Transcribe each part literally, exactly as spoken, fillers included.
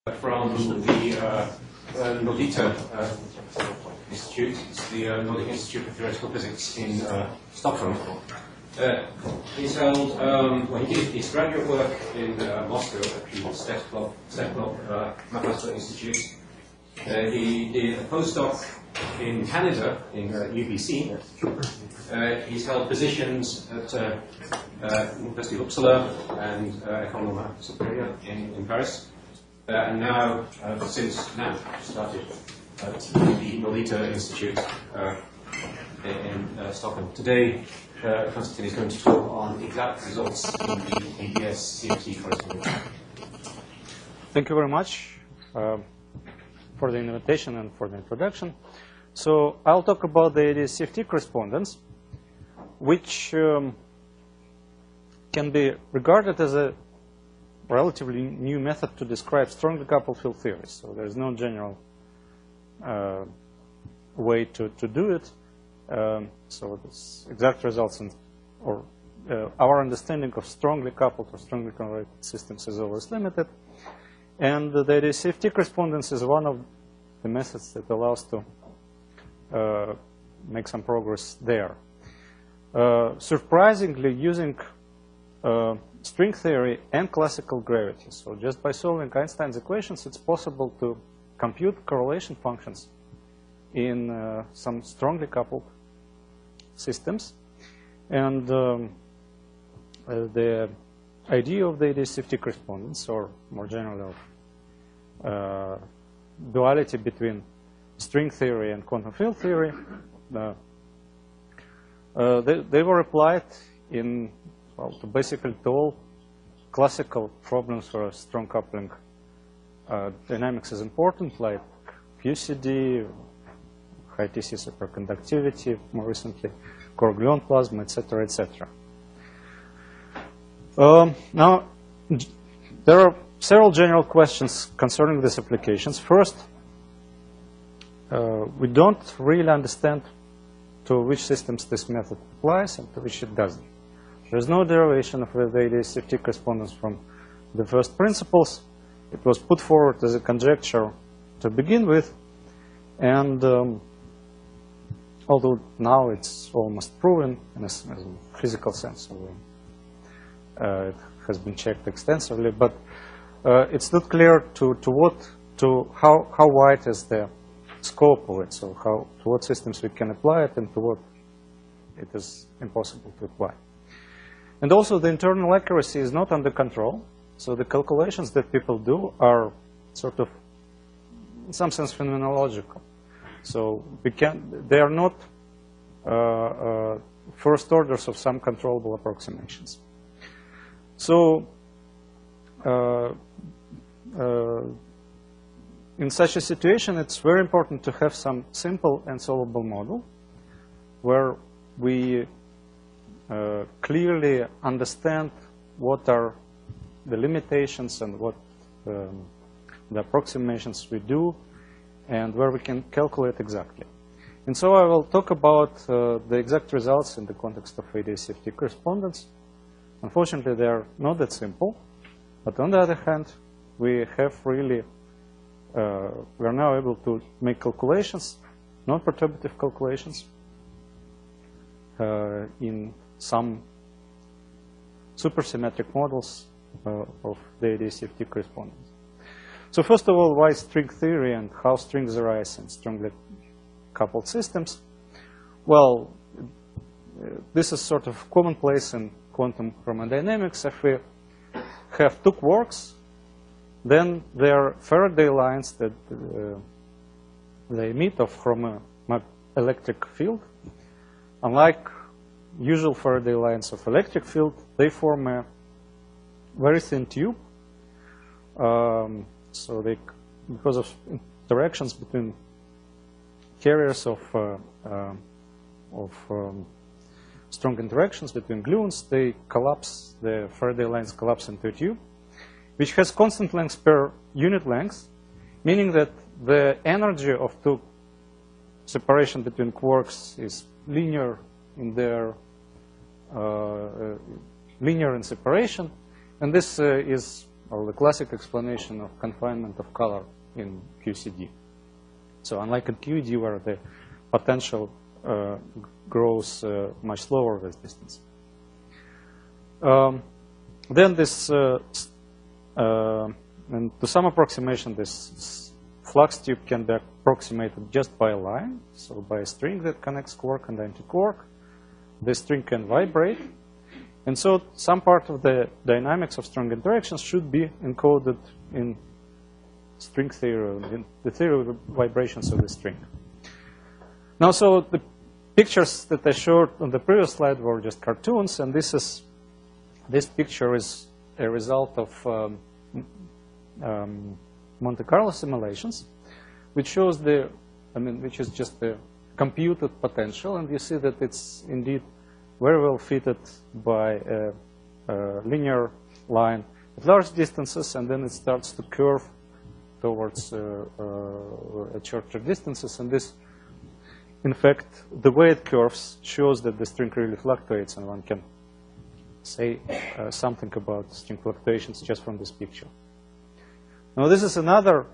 From the uh, uh, Nordita uh, Institute, it's the uh, Nordic Institute of Theoretical Physics in uh, Stockholm. Uh, he's held, um, well, he did his graduate work in uh, Moscow at the Steklov uh, Mathematical Institute. Uh, he did a postdoc in Canada, in uh, U B C. Uh, he's held positions at uh, uh, University of Uppsala and uh, École Normale Supérieure in, in Paris. Uh, and now, uh, since now, started at the Nordita Institute uh, in uh, Stockholm. Today, uh, Konstantin is going to talk on exact results in the A D S C F T correspondence. Thank you very much uh, for the invitation and for the introduction. So I'll talk about the A D S C F T correspondence, which um, can be regarded as a relatively new method to describe strongly coupled field theories. So there's no general uh, way to, to do it. Um, so this exact results in, or uh, our understanding of strongly coupled or strongly correlated systems is always limited. And the A D S C F T correspondence is one of the methods that allows to uh, make some progress there. Uh, surprisingly, using uh, string theory and classical gravity. So just by solving Einstein's equations, it's possible to compute correlation functions in uh, some strongly coupled systems. And um, uh, the idea of the A D S C F T correspondence, or more generally of uh, duality between string theory and quantum field theory, uh, uh, they, they were applied in well, to basically to all classical problems where strong coupling uh, dynamics is important, like Q C D, high T C superconductivity, more recently, Coriolis plasma, et cetera, et cetera. Um, now, there are several general questions concerning these applications. First, uh, we don't really understand to which systems this method applies and to which it doesn't. There's no derivation of the A D S C F T correspondence from the first principles. It was put forward as a conjecture to begin with, and um, although now it's almost proven in a, in a physical sense, so, uh, it has been checked extensively, but uh, it's not clear to, to what, to how, how wide is the scope of it, so how, to what systems we can apply it and to what it is impossible to apply. And also, the internal accuracy is not under control. So the calculations that people do are sort of, in some sense, phenomenological. So we can, they are not uh, uh, first orders of some controllable approximations. So uh, uh, in such a situation, it's very important to have some simple and solvable model where we Uh, clearly understand what are the limitations and what um, the approximations we do and where we can calculate exactly. And so I will talk about uh, the exact results in the context of A D S C F T correspondence. Unfortunately, they are not that simple, but on the other hand, we have really, uh, we are now able to make calculations, non-perturbative calculations, uh, in some supersymmetric models uh, of the A D S C F T correspondence. So first of all, why string theory and how strings arise in strongly coupled systems? Well, this is sort of commonplace in quantum chromodynamics. If we have two quarks, then there are Faraday lines that uh, they emit of chromoelectric field. Unlike usual Faraday lines of electric field, they form a very thin tube. Um, so they, because of interactions between carriers of, uh, uh, of um, strong interactions between gluons, they collapse, the Faraday lines collapse into a tube, which has constant length per unit length, meaning that the energy of two separation between quarks is linear in their uh, uh, linear in separation, and this uh, is or the classic explanation of confinement of color in Q C D. So unlike in Q E D, where the potential uh, grows uh, much slower with distance. Um, then this, uh, uh, and to some approximation, this flux tube can be approximated just by a line, so by a string that connects quark and anti-quark. The string can vibrate, and so some part of the dynamics of strong interactions should be encoded in string theory, in the theory of vibrations of the string. Now, so the pictures that I showed on the previous slide were just cartoons, and this is this picture is a result of um, um, Monte Carlo simulations, which shows the, I mean, which is just the computed potential, and you see that it's indeed very well fitted by a, a linear line at large distances, and then it starts to curve towards uh, uh, at shorter distances, and this, in fact, the way it curves shows that the string really fluctuates, and one can say uh, something about string fluctuations just from this picture. Now, this is another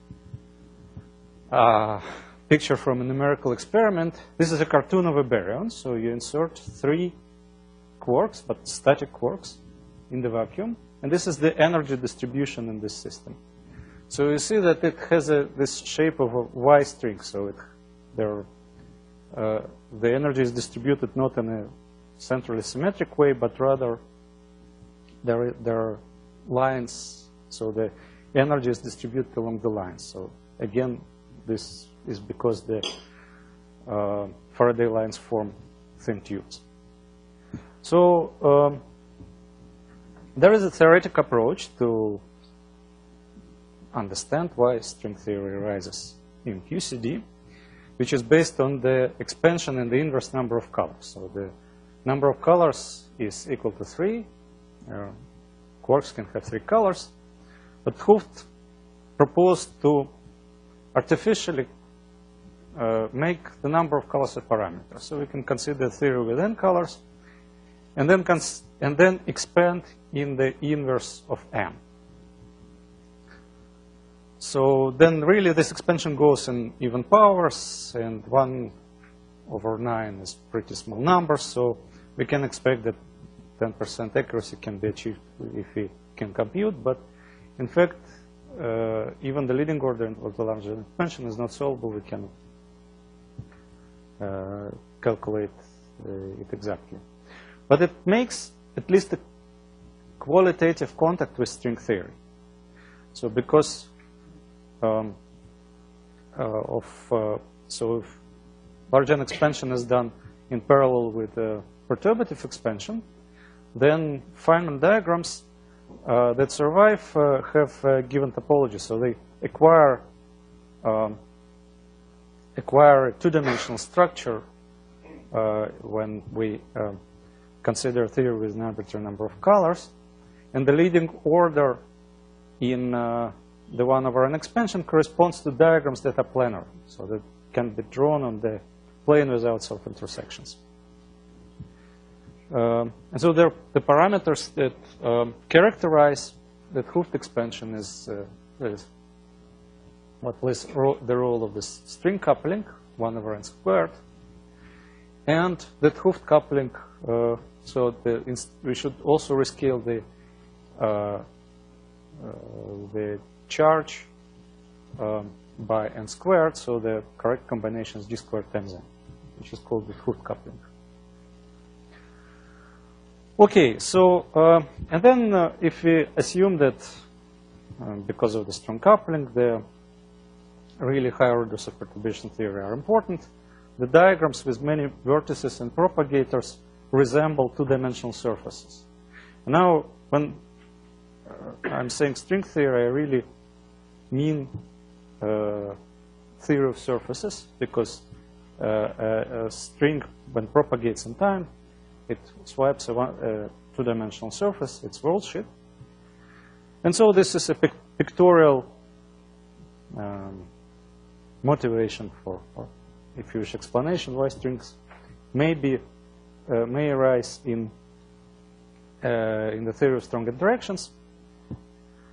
uh, picture from a numerical experiment. This is a cartoon of a baryon. So you insert three quarks, but static quarks, in the vacuum. And this is the energy distribution in this system. So you see that it has a, this shape of a Y string. So it, there, uh, the energy is distributed not in a centrally symmetric way, but rather there, there are lines. So the energy is distributed along the lines. So again, this is because the uh, Faraday lines form thin tubes. So um, there is a theoretical approach to understand why string theory arises in Q C D, which is based on the expansion in the inverse number of colors. So the number of colors is equal to three. Uh, quarks can have three colors. But Hooft proposed to artificially uh, make the number of colors a parameter. So we can consider theory with n colors, and then cons and then expand in the inverse of m. So then really this expansion goes in even powers, and one over nine is pretty small number, so we can expect that ten percent accuracy can be achieved if we can compute, but in fact, uh, even the leading order of the larger expansion is not solvable. We can uh, calculate uh, it exactly. But it makes at least a qualitative contact with string theory. So because um, uh, of, uh, so if large N expansion is done in parallel with uh, perturbative expansion, then Feynman diagrams Uh, that survive uh, have uh, given topology, so they acquire um, acquire a two-dimensional structure uh, when we uh, consider theory with an arbitrary number of colors, and the leading order in uh, the one over n expansion corresponds to diagrams that are planar, so that can be drawn on the plane without self-intersections. Um, and so there, the parameters that um, characterize that Hooft expansion is, uh, is what plays ro the role of this string coupling, one over n squared, and that Hooft coupling, uh, so the we should also rescale the, uh, uh, the charge um, by n squared, so the correct combination is g squared times n, which is called the Hooft coupling. Okay, so, uh, and then uh, if we assume that uh, because of the strong coupling, the really high orders of perturbation theory are important, the diagrams with many vertices and propagators resemble two-dimensional surfaces. Now, when uh, I'm saying string theory, I really mean uh, theory of surfaces, because uh, a, a string, when propagates in time, it swipes a, a two-dimensional surface, it's worldsheet. And so this is a pic pictorial um, motivation for, for, if you wish, explanation why strings may be, uh, may arise in, uh, in the theory of strong interactions.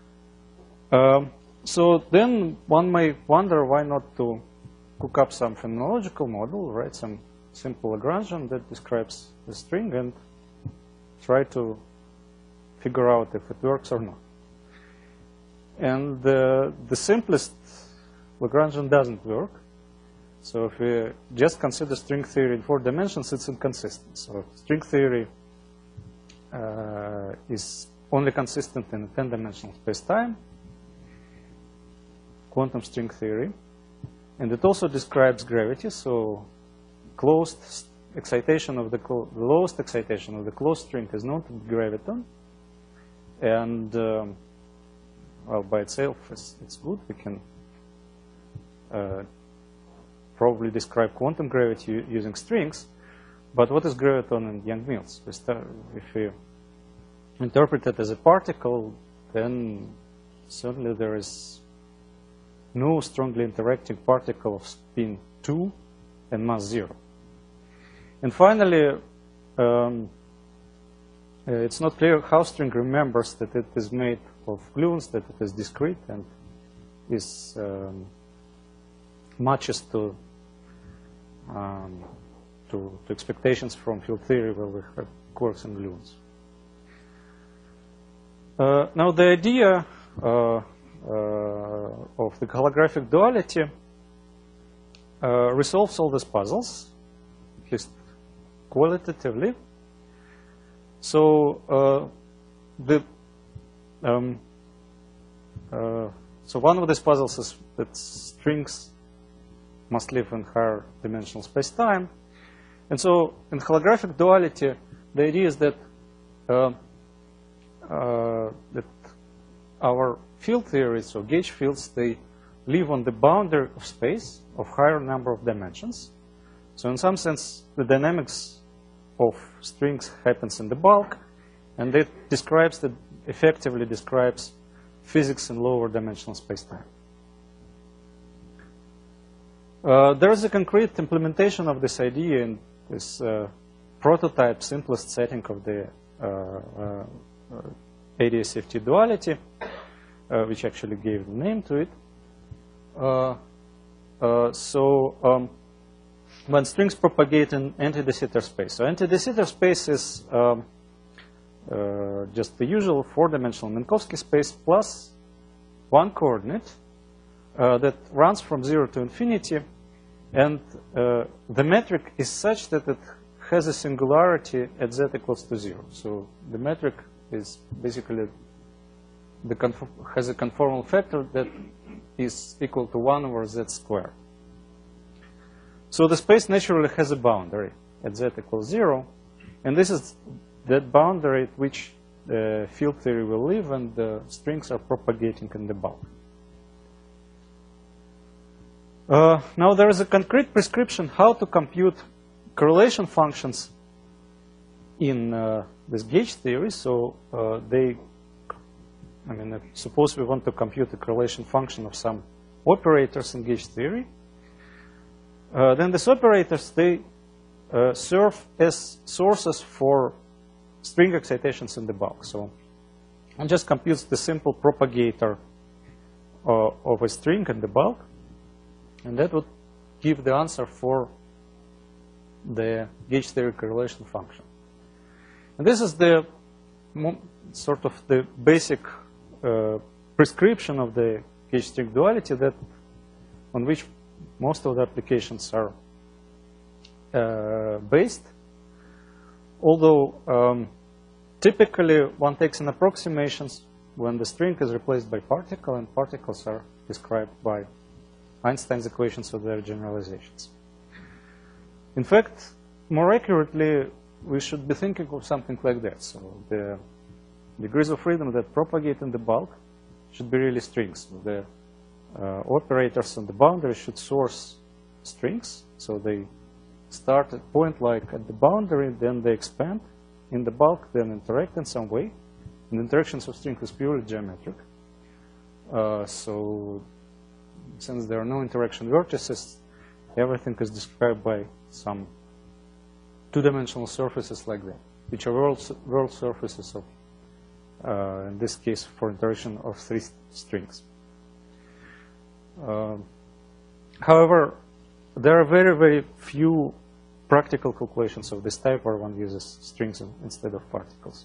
Um, so then one may wonder why not to cook up some phenomenological model, write some simple Lagrangian that describes the string and try to figure out if it works or not. And uh, the simplest Lagrangian doesn't work. So if we just consider string theory in four dimensions, it's inconsistent. So string theory uh, is only consistent in a ten-dimensional space-time, quantum string theory. And it also describes gravity, so closed excitation of the, the lowest excitation of the closed string is known to be graviton. And um, well, by itself, it's, it's good. We can uh, probably describe quantum gravity using strings. But what is graviton in Young-Mills? If we interpret it as a particle, then certainly there is no strongly interacting particle of spin two and mass zero. And finally, um, uh, it's not clear how string remembers that it is made of gluons, that it is discrete, and is um, matches to, um, to to expectations from field theory where we have quarks and gluons. Uh, now the idea uh, uh, of the holographic duality uh, resolves all these puzzles, at least qualitatively. So uh, the um, uh, so one of these puzzles is that strings must live in higher dimensional space-time, and so in holographic duality, the idea is that uh, uh, that our field theories, so gauge fields, they live on the boundary of space of higher number of dimensions. So in some sense, the dynamics of strings happens in the bulk, and it describes that effectively describes physics in lower dimensional space-time. Uh, there is a concrete implementation of this idea in this uh, prototype simplest setting of the uh, uh, A D S F T duality, uh, which actually gave the name to it. Uh, uh, so um, when strings propagate in anti-de Sitter space. So anti-de Sitter space is um, uh, just the usual four-dimensional Minkowski space plus one coordinate uh, that runs from zero to infinity. And uh, the metric is such that it has a singularity at z equals to zero. So the metric is basically the conform has a conformal factor that is equal to one over z squared. So the space naturally has a boundary at z equals zero, and this is that boundary at which the field theory will live and the strings are propagating in the bulk. Uh, now there is a concrete prescription how to compute correlation functions in uh, this gauge theory. So uh, they, I mean, uh, suppose we want to compute a correlation function of some operators in gauge theory. Uh, then these operators, they uh, serve as sources for string excitations in the bulk. So one just computes the simple propagator uh, of a string in the bulk, and that would give the answer for the gauge theory correlation function. And this is the sort of the basic uh, prescription of the gauge string duality that on which most of the applications are uh, based. Although um, typically one takes an approximations when the string is replaced by particle, and particles are described by Einstein's equations of their generalizations. In fact, more accurately, we should be thinking of something like that. So the degrees of freedom that propagate in the bulk should be really strings. The uh, operators on the boundary should source strings. So they start at point like at the boundary, then they expand in the bulk, then interact in some way. And the interactions of strings is purely geometric. Uh, so since there are no interaction vertices, everything is described by some two-dimensional surfaces like that, which are world, world surfaces of uh, in this case for interaction of three strings. Uh, however, there are very, very few practical calculations of this type where one uses strings instead of particles.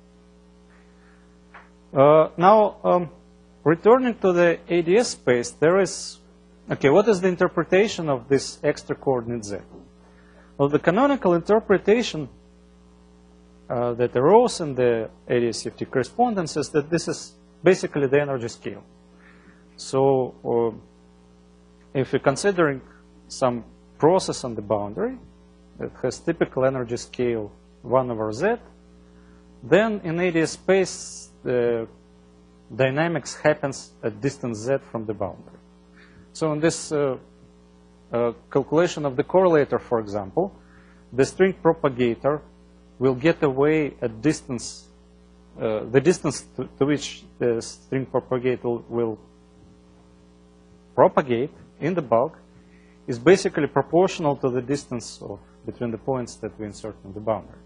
Uh, now, um, returning to the A D S space, there is, okay, what is the interpretation of this extra coordinate z? Well, the canonical interpretation uh, that arose in the A D S C F T correspondence is that this is basically the energy scale. So, uh, if you're considering some process on the boundary that has typical energy scale one over z, then in A D S space, the dynamics happens at distance z from the boundary. So in this uh, uh, calculation of the correlator, for example, the string propagator will get away at distance, uh, the distance to, to which the string propagator will propagate in the bulk is basically proportional to the distance of, between the points that we insert in the boundary.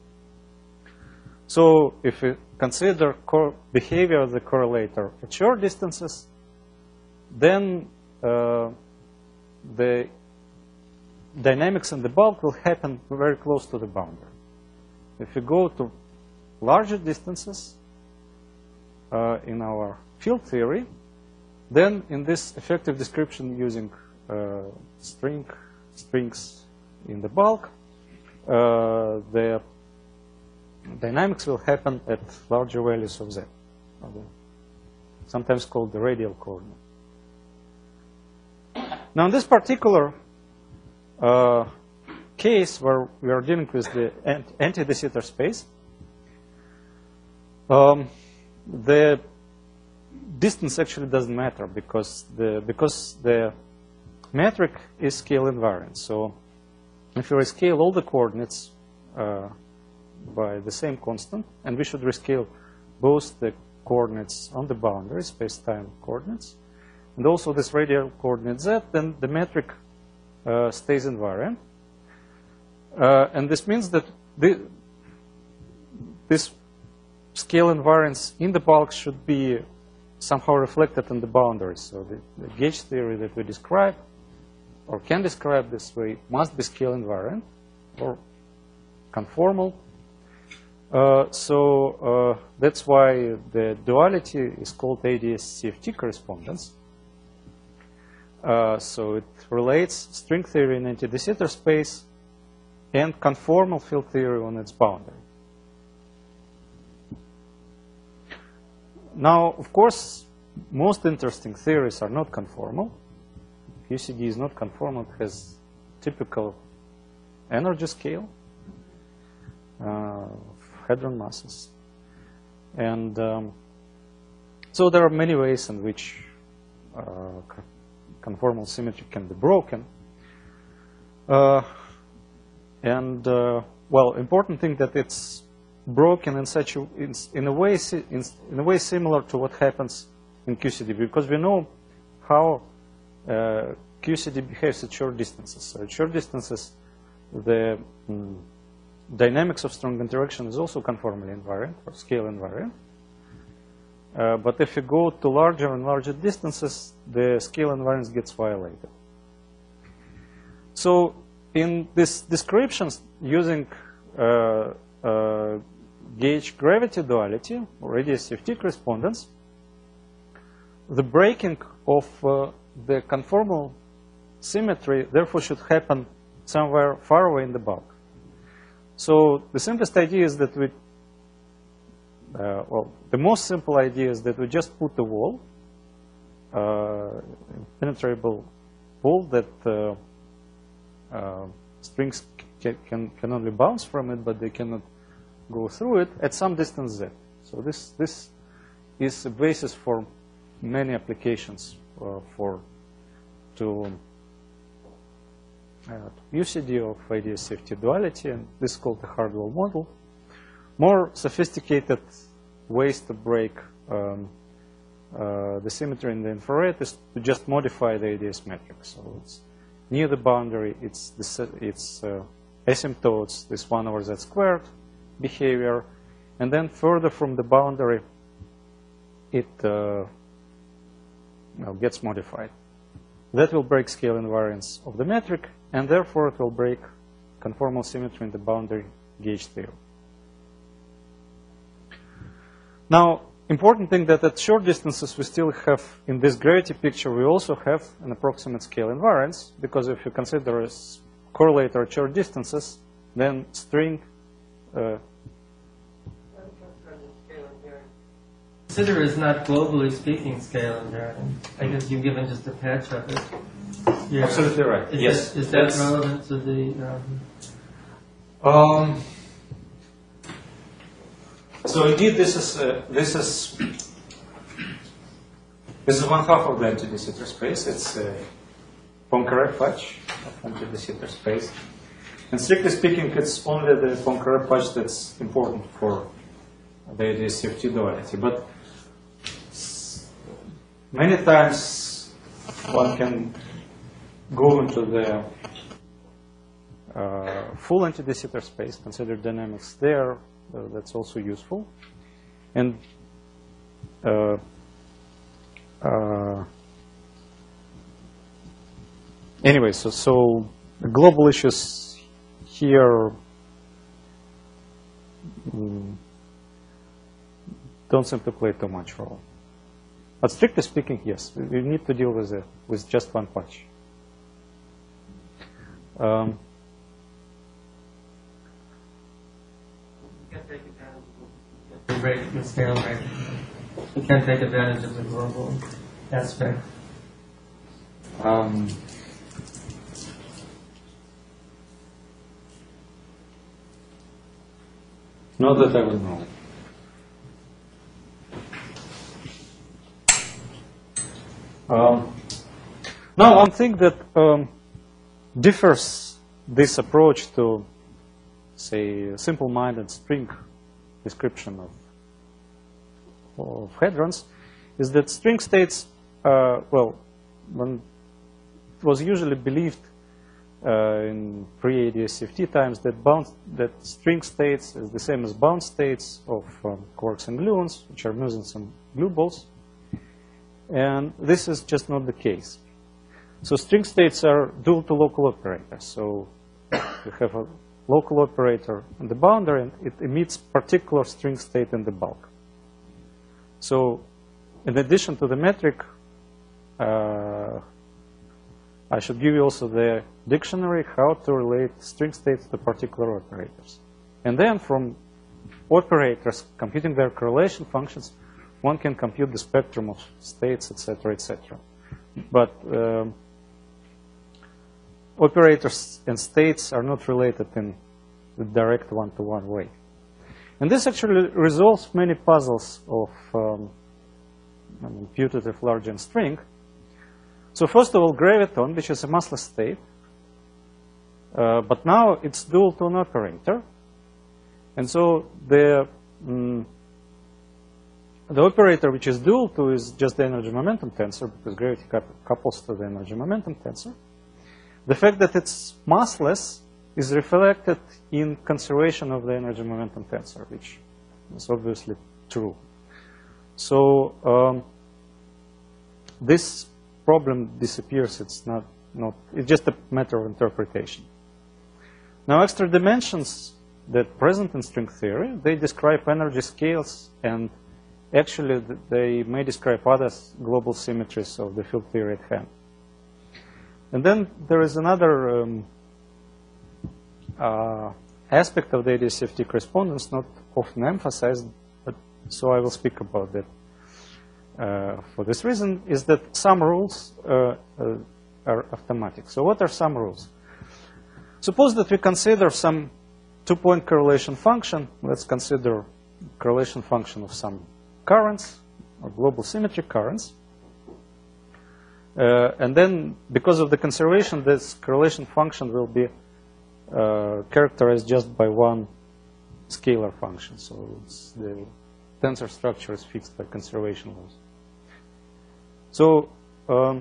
So if we consider behavior of the correlator at short distances, then uh, the dynamics in the bulk will happen very close to the boundary. If we go to larger distances uh, in our field theory, then in this effective description using uh, string strings in the bulk, uh, the dynamics will happen at larger values of z, sometimes called the radial coordinate. Now, in this particular uh, case where we are dealing with the anti-de Sitter space, um, the distance actually doesn't matter because the because the metric is scale invariant. So, if you rescale all the coordinates uh, by the same constant, and we should rescale both the coordinates on the boundary, space-time coordinates, and also this radial coordinate z, then the metric uh, stays invariant. Uh, and this means that the, this scale invariance in the bulk should be somehow reflected in the boundaries. So the, the gauge theory that we describe, or can describe this way, must be scale invariant or conformal. Uh, so uh, that's why the duality is called A D S C F T correspondence. Uh, so it relates string theory in anti-de Sitter space and conformal field theory on its boundary. Now, of course, most interesting theories are not conformal. Q C D is not conformal. It has typical energy scale. Uh, hadron masses. And um, so there are many ways in which uh, conformal symmetry can be broken. Uh, and, uh, well, important thing that it's broken in such a, in, in, a way, in, in a way similar to what happens in Q C D, because we know how uh, Q C D behaves at short distances. So at short distances, the mm, dynamics of strong interaction is also conformally invariant or scale invariant. Uh, but if you go to larger and larger distances, the scale invariance gets violated. So in this descriptions using uh, uh, gauge gravity duality or A D S C F T correspondence, the breaking of uh, the conformal symmetry therefore should happen somewhere far away in the bulk. So the simplest idea is that we, uh, well, the most simple idea is that we just put a wall, uh, impenetrable wall that uh, uh, strings can, can, can only bounce from it, but they cannot go through it at some distance z. So this, this is a basis for many applications uh, for to Uh, U C D of A D S C F T duality, and this is called the Hardwell model. More sophisticated ways to break um, uh, the symmetry in the infrared is to just modify the A D S metric. So it's near the boundary, it's, the, it's uh, asymptotes, this one over z squared behavior, and then further from the boundary, it uh, well, gets modified. That will break scale invariance of the metric, and therefore it will break conformal symmetry in the boundary gauge theory. Now, important thing that at short distances we still have, in this gravity picture, we also have an approximate scale invariance, because if you consider a correlator at short distances, then string uh, consider is not globally speaking scale invariant. I guess you've given just a patch of it. Yeah. Absolutely right. Is Yes. That, is that That's, relevant to the? Um, um, so indeed, this is uh, this is this is one half of the empty de Sitter space. It's a Poincare patch of empty de Sitter space, and strictly speaking, it's only the Poincare patch that's important for the A D C F T duality. But many times one can go into the uh, full empty de Sitter space, consider dynamics there. Uh, that's also useful. And uh, uh, anyway, so, so the global issues here mm, don't seem to play too much role. But strictly speaking, yes, we need to deal with it with just one patch. Um, you can't take advantage of the break the scale break. You can't take advantage of the global aspect. um, not that I would know. Um, now, one thing that um, differs this approach to, say, a simple-minded string description of, of hadrons is that string states, uh, well, when it was usually believed uh, in pre-A D S C F T times that, bound, that string states is the same as bound states of um, quarks and gluons, which are mesons and glue balls. And this is just not the case. So string states are dual to local operators. So you have a local operator on the boundary, and it emits particular string state in the bulk. So in addition to the metric, uh, I should give you also the dictionary how to relate string states to particular operators. And then from operators computing their correlation functions, one can compute the spectrum of states, et cetera, et cetera. But um, operators and states are not related in the direct one-to-one way. And this actually resolves many puzzles of um, I mean, putative Largian string. So first of all, graviton, which is a massless state, uh, but now it's dual to an operator. And so the mm, The operator which is dual to is just the energy momentum tensor, because gravity couples to the energy momentum tensor. The fact that it's massless is reflected in conservation of the energy momentum tensor, which is obviously true. So um, this problem disappears. It's not, not, it's just a matter of interpretation. Now, extra dimensions that present in string theory, they describe energy scales, and actually they may describe other global symmetries of the field theory at hand. And then there is another um, uh, aspect of the A D S C F T correspondence not often emphasized, but so I will speak about that. Uh, for this reason is that some rules uh, uh, are automatic. So what are some rules? Suppose that we consider some two-point correlation function. Let's consider correlation function of some currents, or global symmetry currents. Uh, and then, because of the conservation, this correlation function will be uh, characterized just by one scalar function. So it's the tensor structure is fixed by conservation laws. So um,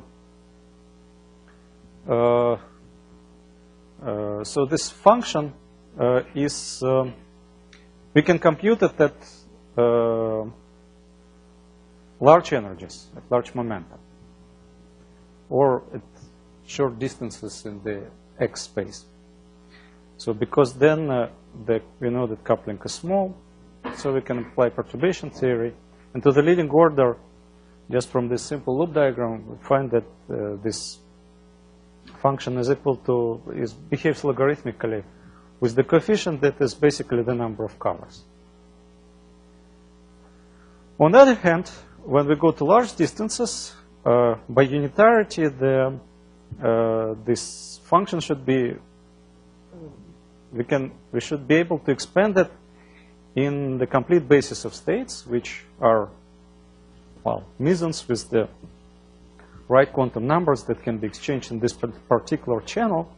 uh, uh, so this function uh, is um, we can compute it at uh, large energies, at large momentum, or at short distances in the X space. So because then uh, the, we know that coupling is small, so we can apply perturbation theory. And to the leading order, just from this simple loop diagram, we find that uh, this function is equal to, is, behaves logarithmically with the coefficient that is basically the number of colors. On the other hand, when we go to large distances, uh, by unitarity, the, uh, this function should be, we, can, we should be able to expand it in the complete basis of states, which are, well, mesons with the right quantum numbers that can be exchanged in this particular channel.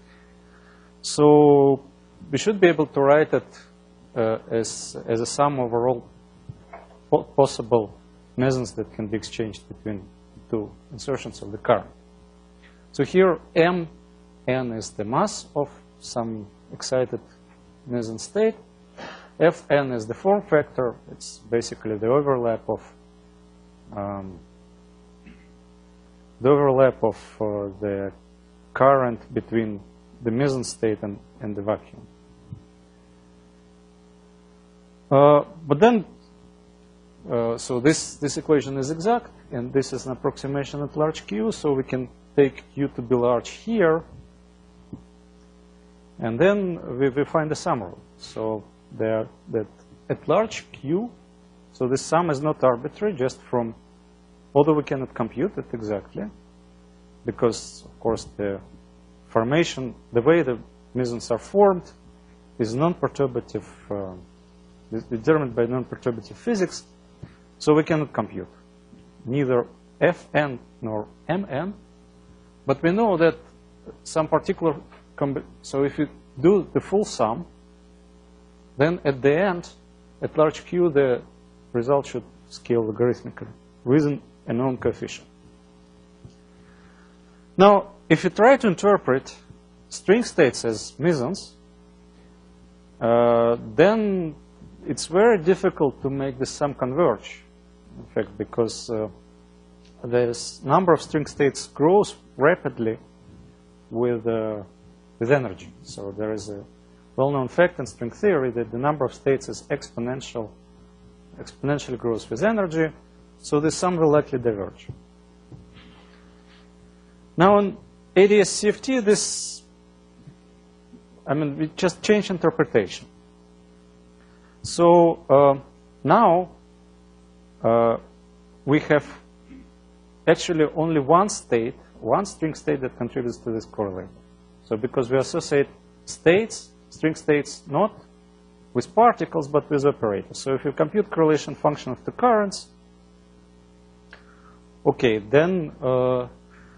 So we should be able to write it uh, as, as a sum over all po possible mesons that can be exchanged between two insertions of the current. So here M n is the mass of some excited meson state. Fn is the form factor. It's basically the overlap of um, the overlap of uh, the current between the meson state and, and the vacuum. Uh, but then, uh, so this, this equation is exact, and this is an approximation at large Q, so we can take Q to be large here, and then we, we find the sum rule. So there, that at large Q, so this sum is not arbitrary, just from, although we cannot compute it exactly, because, of course, the formation, the way the mesons are formed is non-perturbative, uh, is determined by non-perturbative physics, so we cannot compute neither Fn nor Mn, but we know that some particular, so if you do the full sum, then at the end, at large Q, the result should scale logarithmically with a known coefficient. Now, if you try to interpret string states as mesons, uh, then it's very difficult to make the sum converge, in fact, because uh, the number of string states grows rapidly with, uh, with energy. So there is a well-known fact in string theory that the number of states is exponential, exponentially grows with energy, so the sum will likely diverge. Now in A D S C F T, this, I mean, we just change interpretation. So uh, now uh, we have actually only one state, one string state that contributes to this correlator. So because we associate states, string states, not with particles, but with operators. So if you compute correlation function of the currents, okay, then uh,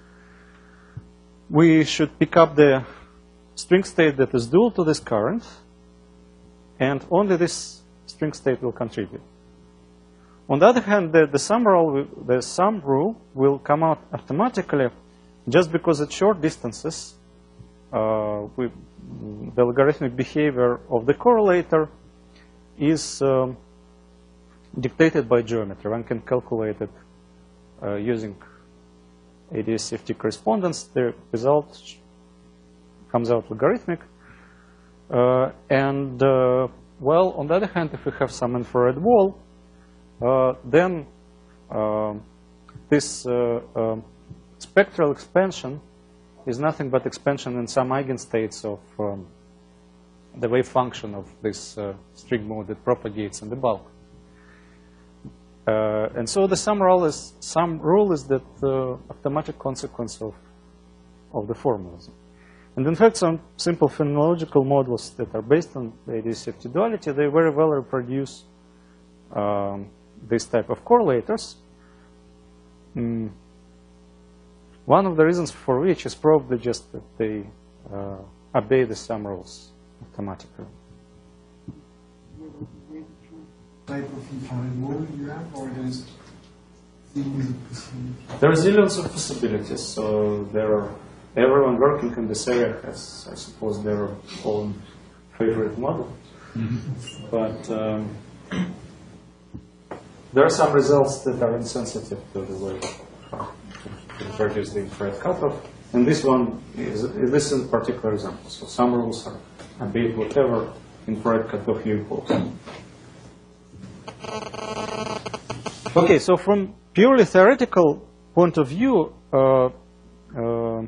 we should pick up the string state that is dual to this current, and only this string state will contribute. On the other hand, the, the, sum rule, the sum rule will come out automatically just because at short distances, uh, we, the logarithmic behavior of the correlator is um, dictated by geometry. One can calculate it uh, using A D S C F T correspondence. The result comes out logarithmic. Uh, and, uh, well, on the other hand, if we have some infrared wall, uh, then uh, this uh, uh, spectral expansion is nothing but expansion in some eigenstates of um, the wave function of this uh, string mode that propagates in the bulk. Uh, and so the sum rule is, sum rule is that uh, automatic consequence of, of the formalism. And in fact, some simple phenomenological models that are based on the A D S C F T duality, they very well reproduce um, this type of correlators. Mm. One of the reasons for which is probably just that they uh, obey the sum rules automatically. Type of infrared wall you have, or there's zillions of possibilities? There are zillions of possibilities, so there are, everyone working in this area has, I suppose, their own favorite model. But um, there are some results that are insensitive to the way to introduce the infrared cutoff. And this one is, this is a particular example. So some rules are obeyed whatever infrared cutoff you impose. Okay, so from purely theoretical point of view, uh, uh,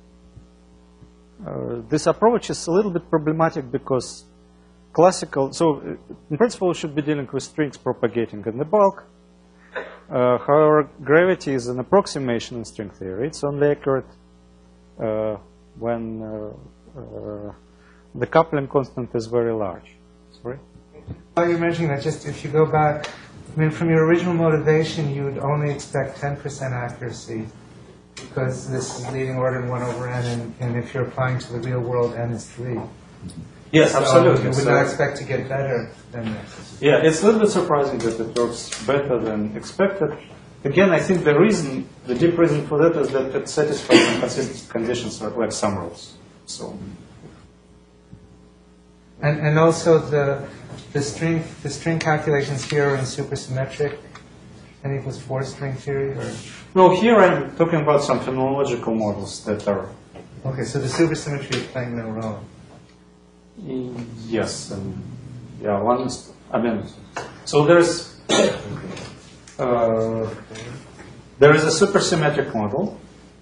uh, this approach is a little bit problematic because classical, so in principle we should be dealing with strings propagating in the bulk. Uh, however, gravity is an approximation in string theory. It's only accurate uh, when uh, uh, the coupling constant is very large. Sorry? While you're mentioning that, just if you go back, I mean, from your original motivation, you would only expect ten percent accuracy because this is leading order in one over n, and, and if you're applying to the real world, n is three. Yes, so absolutely. You would so, not expect to get better than this. Yeah, it's a little bit surprising that it works better than expected. Again, I think the reason, the deep reason for that is that it satisfies some consistent conditions like some rules. So. And and also the the string the string calculations here are in supersymmetric n equals four string theory, or no, here I'm talking about some phenomenological models that are. Okay, so the supersymmetry is playing no role. Yes, and yeah, one is, I mean, so there's uh, there is a supersymmetric model,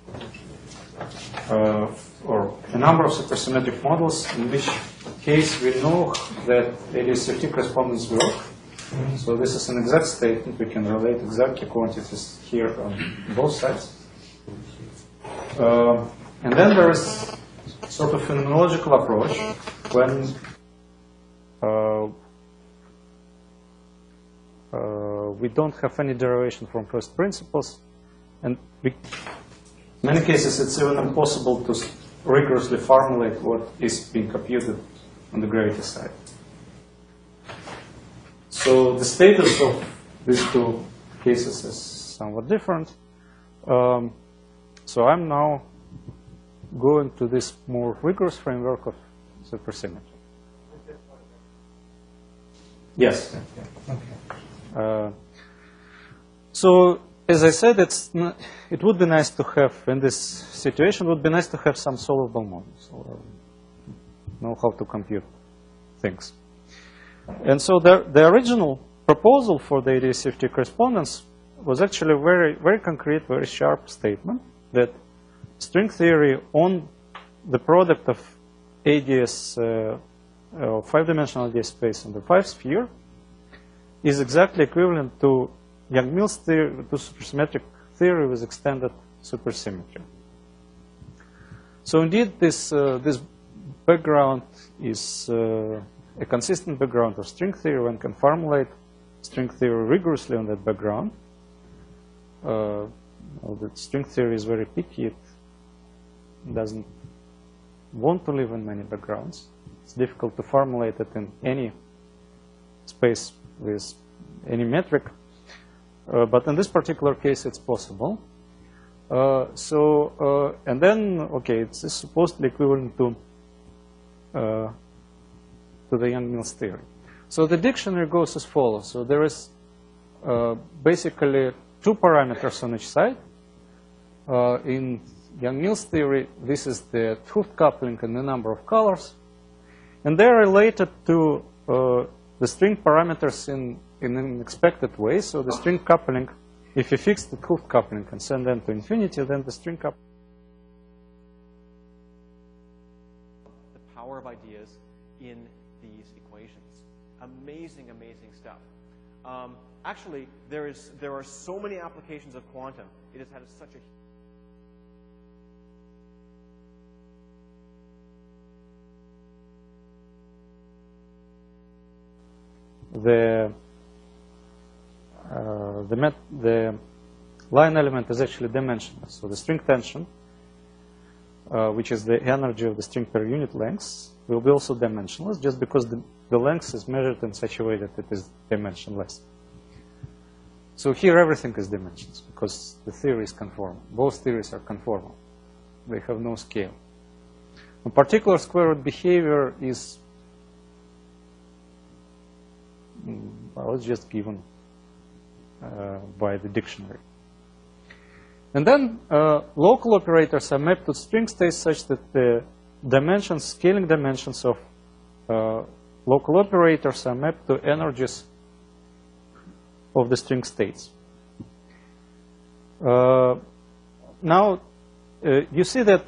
uh, or a number of supersymmetric models in which case we know that A D S F T correspondence work. So this is an exact statement. We can relate exactly quantities here on both sides. Uh, and then there is sort of phenomenological approach when uh, uh, we don't have any derivation from first principles, and we, in many cases it's even impossible to rigorously formulate what is being computed on the gravity side. So the status of these two cases is somewhat different. Um, so I'm now going to this more rigorous framework of supersymmetry. Yes. Okay. Uh, so as I said, it's n it would be nice to have, in this situation, it would be nice to have some solvable models, or know how to compute things. And so the, the original proposal for the A D S F T correspondence was actually a very, very concrete, very sharp statement that string theory on the product of A D S, uh, uh, five-dimensional A D S space on the five-sphere is exactly equivalent to Yang-Mills theory, to supersymmetric theory with extended supersymmetry. So indeed, this uh, this background is uh, a consistent background of string theory. One can formulate string theory rigorously on that background. Uh, well, the string theory is very picky. It doesn't want to live in many backgrounds. It's difficult to formulate it in any space with any metric. Uh, but in this particular case, it's possible. Uh, so, uh, and then, okay, it's supposedly equivalent to uh, to the Yang-Mills theory. So the dictionary goes as follows. So there is uh, basically two parameters on each side. Uh, in Yang-Mills theory, this is the 't Hooft coupling and the number of colors. And they're related to uh, the string parameters in, in an expected way. So the string coupling, if you fix the 't Hooft coupling and send them to infinity, then the string coupling. The power of ideas in these equations. Amazing, amazing stuff. Um, actually, there is there are so many applications of quantum. It has had such a the uh, the met the line element is actually dimensionless. So the string tension, uh, which is the energy of the string per unit length, will be also dimensionless, just because the, the length is measured in such a way that it is dimensionless. So here everything is dimensions, because the theory is conformal. Both theories are conformal. They have no scale. A particular square root behavior is mm, well, it's just given uh, by the dictionary. And then uh, local operators are mapped to string states such that the dimensions, scaling dimensions of uh, local operators are mapped to energies of the string states. Uh, now, uh, you see that,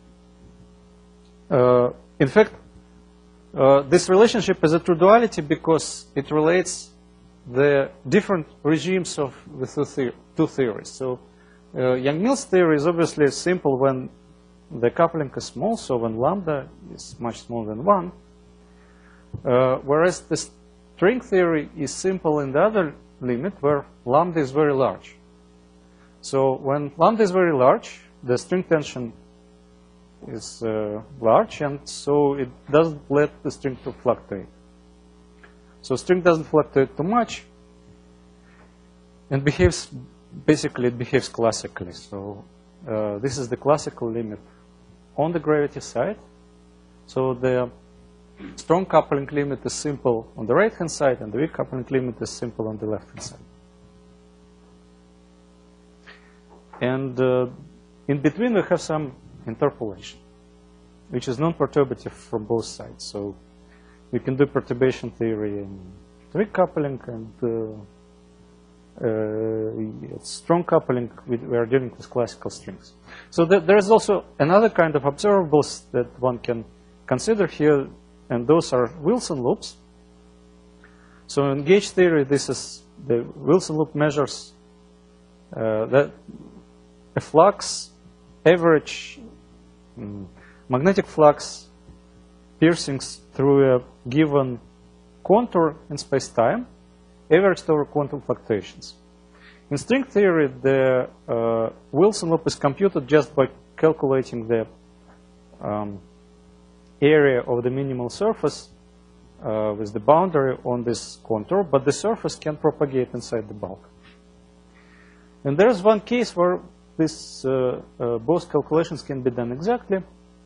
uh, in fact, uh, this relationship is a true duality because it relates the different regimes of the two, the two theories. So, uh, Yang-Mills theory is obviously simple when the coupling is small, so when lambda is much smaller than one, uh, whereas the string theory is simple in the other limit where lambda is very large. So when lambda is very large, the string tension is uh, large, and so it doesn't let the string to fluctuate. So string doesn't fluctuate too much and behaves, basically it behaves classically. So uh, this is the classical limit on the gravity side. So the strong coupling limit is simple on the right-hand side, and the weak coupling limit is simple on the left-hand side. And uh, in between we have some interpolation, which is non-perturbative from both sides. So we can do perturbation theory in weak coupling, and uh, uh, strong coupling, we, we are dealing with classical strings. So th there is also another kind of observables that one can consider here, and those are Wilson loops. So in gauge theory, this is the Wilson loop measures uh, that a flux, average um, magnetic flux piercings through a given contour in space-time, averaged over quantum fluctuations. In string theory, the uh, Wilson loop is computed just by calculating the um, area of the minimal surface uh, with the boundary on this contour, but the surface can propagate inside the bulk. And there's one case where this, uh, uh, both calculations can be done exactly.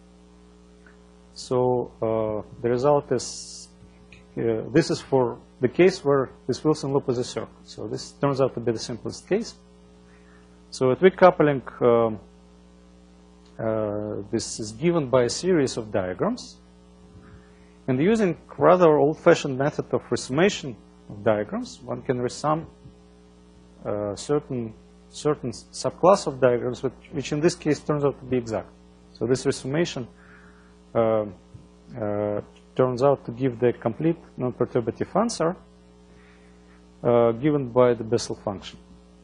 So uh, the result is, uh, this is for the case where this Wilson loop is a circle. So this turns out to be the simplest case. So at weak coupling, um, uh, this is given by a series of diagrams. And using rather old-fashioned method of resummation of diagrams, one can resum uh, certain certain subclass of diagrams, which, which in this case turns out to be exact. So this resummation uh, uh, turns out to give the complete non-perturbative answer uh, given by the Bessel function.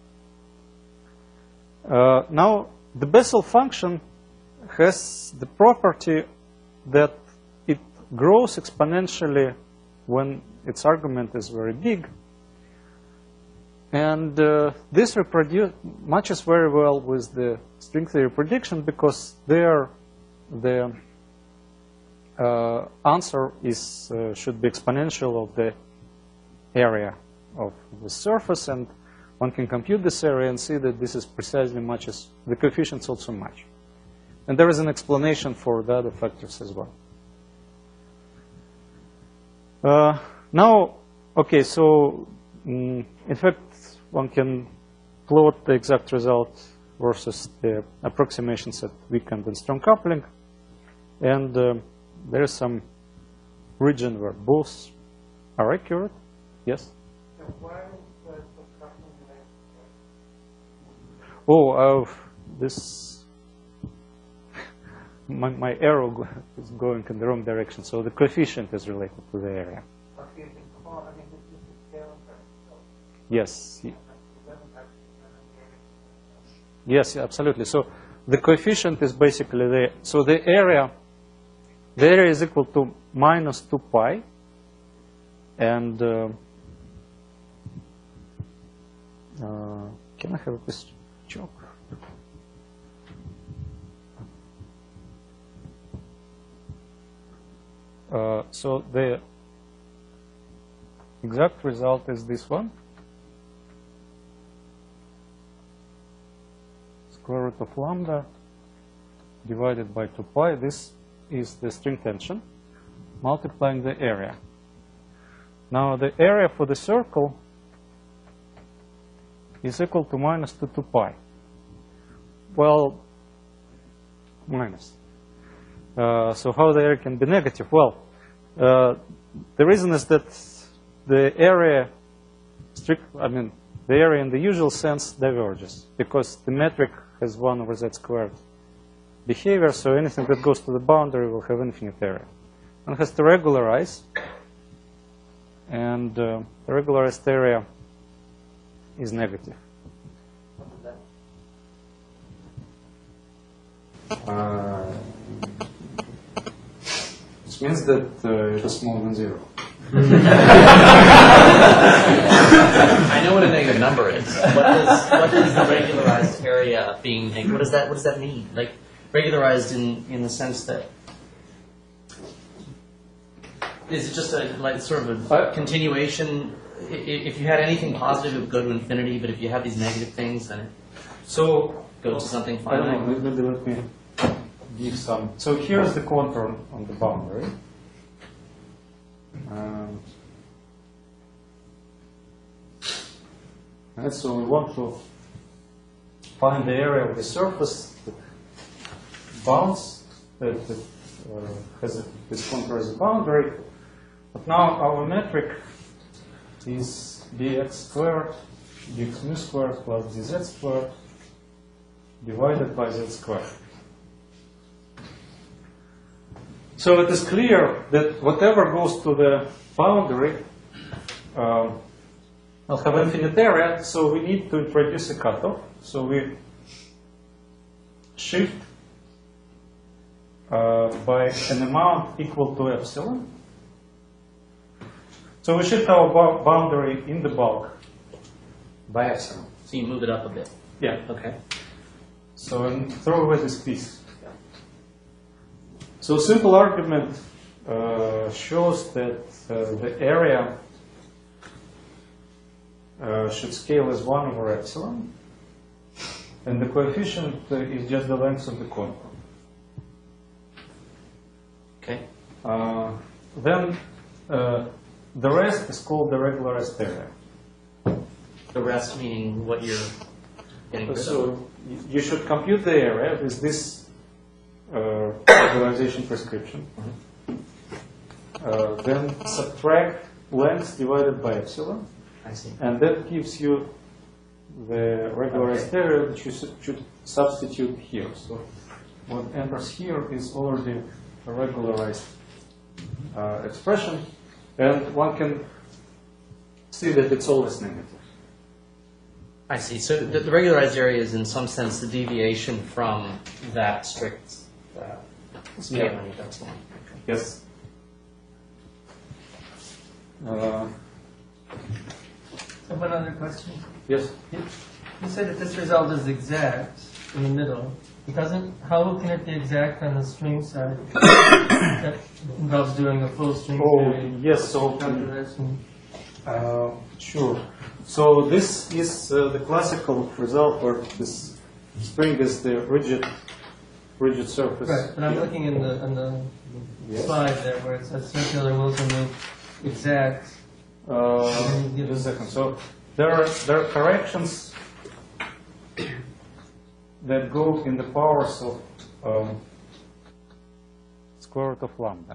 Uh, now, the Bessel function has the property that it grows exponentially when its argument is very big. And uh, this reproduce matches very well with the string theory prediction because there the uh, answer is uh, should be exponential of the area of the surface, and one can compute this area and see that this is precisely matches the coefficients also match. And there is an explanation for the other factors as well. Uh, now, okay, so mm, in fact, one can plot the exact result versus the approximations at weak and strong coupling. And uh, there is some region where both are accurate. Yes? So why is the coupling related? Oh, uh, this, my, my arrow go, is going in the wrong direction. So the coefficient is related to the area. Okay, the call, I mean, this is the scale effect. Yes. Yes, absolutely. So the coefficient is basically the, so the area, the area is equal to minus two pi, and uh, uh, can I have a piece of chalk? Uh, so the exact result is this one. Square root of lambda divided by two pi. This is the string tension multiplying the area. Now the area for the circle is equal to minus two to pi. Well, minus. Uh, so how the area can be negative? Well, uh, the reason is that the area, strict, I mean, the area in the usual sense diverges because the metric has one over z squared behavior, so anything that goes to the boundary will have infinite area. One has to regularize, and uh, the regularized area is negative. Uh, this means that uh, it is smaller than zero. I know what a negative number is. What does what does the regularized area being negative? What does that what does that mean? Like regularized in in the sense that is it just a like sort of a Uh, continuation? I- If you had anything positive, it would go to infinity. But if you have these negative things, then it So goes to something I don't know, finite. maybe let me give some. So here's the contour on the boundary. Um, and so we want to find the area of the surface that bounds, that, that uh, has a, this contour as a boundary. But now our metric is dx squared, dx mu squared plus dz squared divided by z squared. So it is clear that whatever goes to the boundary um, will have infinite area, so we need to introduce a cutoff. So we shift uh, by an amount equal to epsilon. So we shift our bo boundary in the bulk by epsilon. So you move it up a bit. Yeah. Okay. So and throw away this piece. So simple argument uh, shows that uh, the area uh, should scale as one over epsilon, and the coefficient uh, is just the length of the contour. Okay. Uh, then uh, the rest is called the regularized area. The rest meaning what you're getting rid of. So y- you should compute the area with this uh, regularization prescription. Uh, then subtract length divided by epsilon, I see. and that gives you the regularized area that you su- should substitute here. So what enters here is already a regularized uh, expression, and one can see that it's always negative. I see. So the, the regularized area is in some sense the deviation from that strict uh, scaling of epsilon. Yes. Uh, So one other question. yes. You you said that this result is exact in the middle. It doesn't, how can it be exact on the string side? That involves doing a full string Oh, theory yes. So calculation. Uh, sure. So this is uh, the classical result where this string is the rigid, rigid surface. Right, but I'm looking in the, in the Yes. slide there where it says circular Wilson loop exact. Uh, just a second. So there are there are corrections that go in the powers of um, square root of lambda.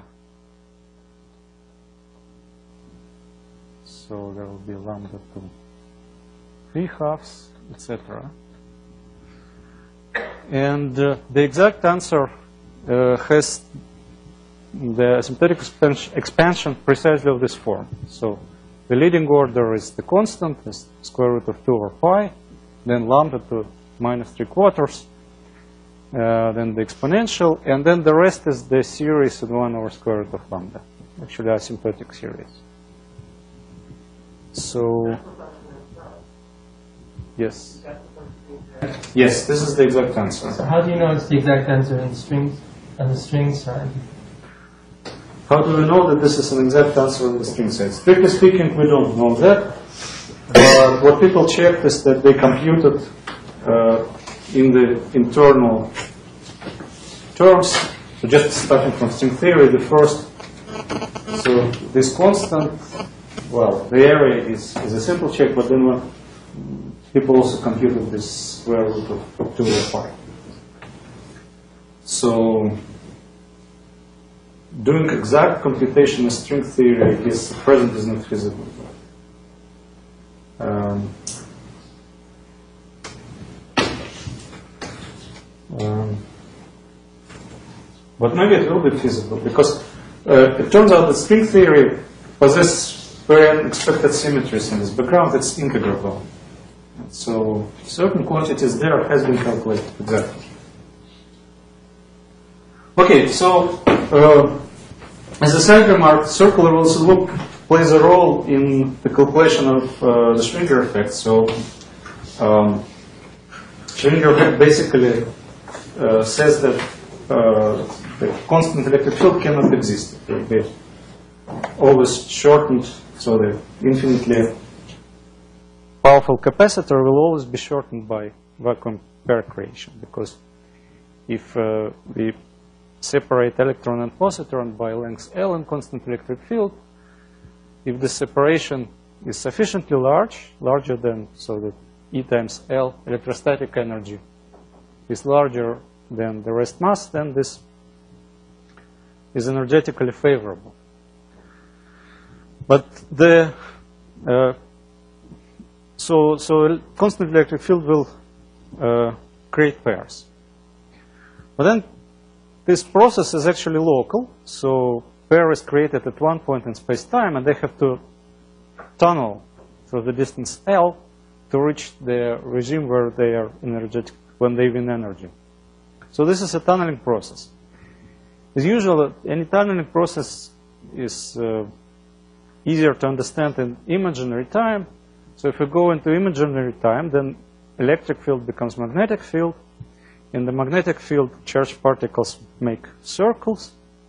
So there will be lambda to three halves, et cetera. And uh, the exact answer uh, has the asymptotic expansion, expansion precisely of this form. So the leading order is the constant, is square root of two over pi, then lambda to minus three quarters, uh, then the exponential, and then the rest is the series in one over square root of lambda, actually asymptotic series. So, yes. Yes, this is the exact answer. So how do you know it's the exact answer in the strings, on the string side? How do we know that this is an exact answer on the string side? Strictly speaking, we don't know that. But what people checked is that they computed uh, in the internal terms, so just starting from string theory, the first, so this constant well, the area is, is a simple check, but then when people also computed this square root of, of two over pi. So doing exact computation in string theory, I guess at present is not feasible. Um, um, but maybe it will be feasible, because uh, it turns out that string theory possesses very unexpected symmetries in this background. It's integrable. So certain quantities there has been calculated exactly. Okay, so uh, as a side remark, circular Wilson loop plays a role in the calculation of uh, the Schwinger effect. So um, Schwinger effect basically uh, says that uh, the constant electric field cannot exist. It will be always shortened, so the infinitely powerful capacitor will always be shortened by vacuum pair creation, because if uh, we separate electron and positron by length L in constant electric field, if the separation is sufficiently large, larger than, so that E times L electrostatic energy is larger than the rest mass, then this is energetically favorable. But the uh, so so constant electric field will uh, create pairs. But then this process is actually local, so pair is created at one point in space-time, and they have to tunnel through the distance L to reach the regime where they are energetic, when they win energy. So this is a tunneling process. As usual, any tunneling process is uh, easier to understand in imaginary time. So if we go into imaginary time, then electric field becomes magnetic field. In the magnetic field, charged particles make circles.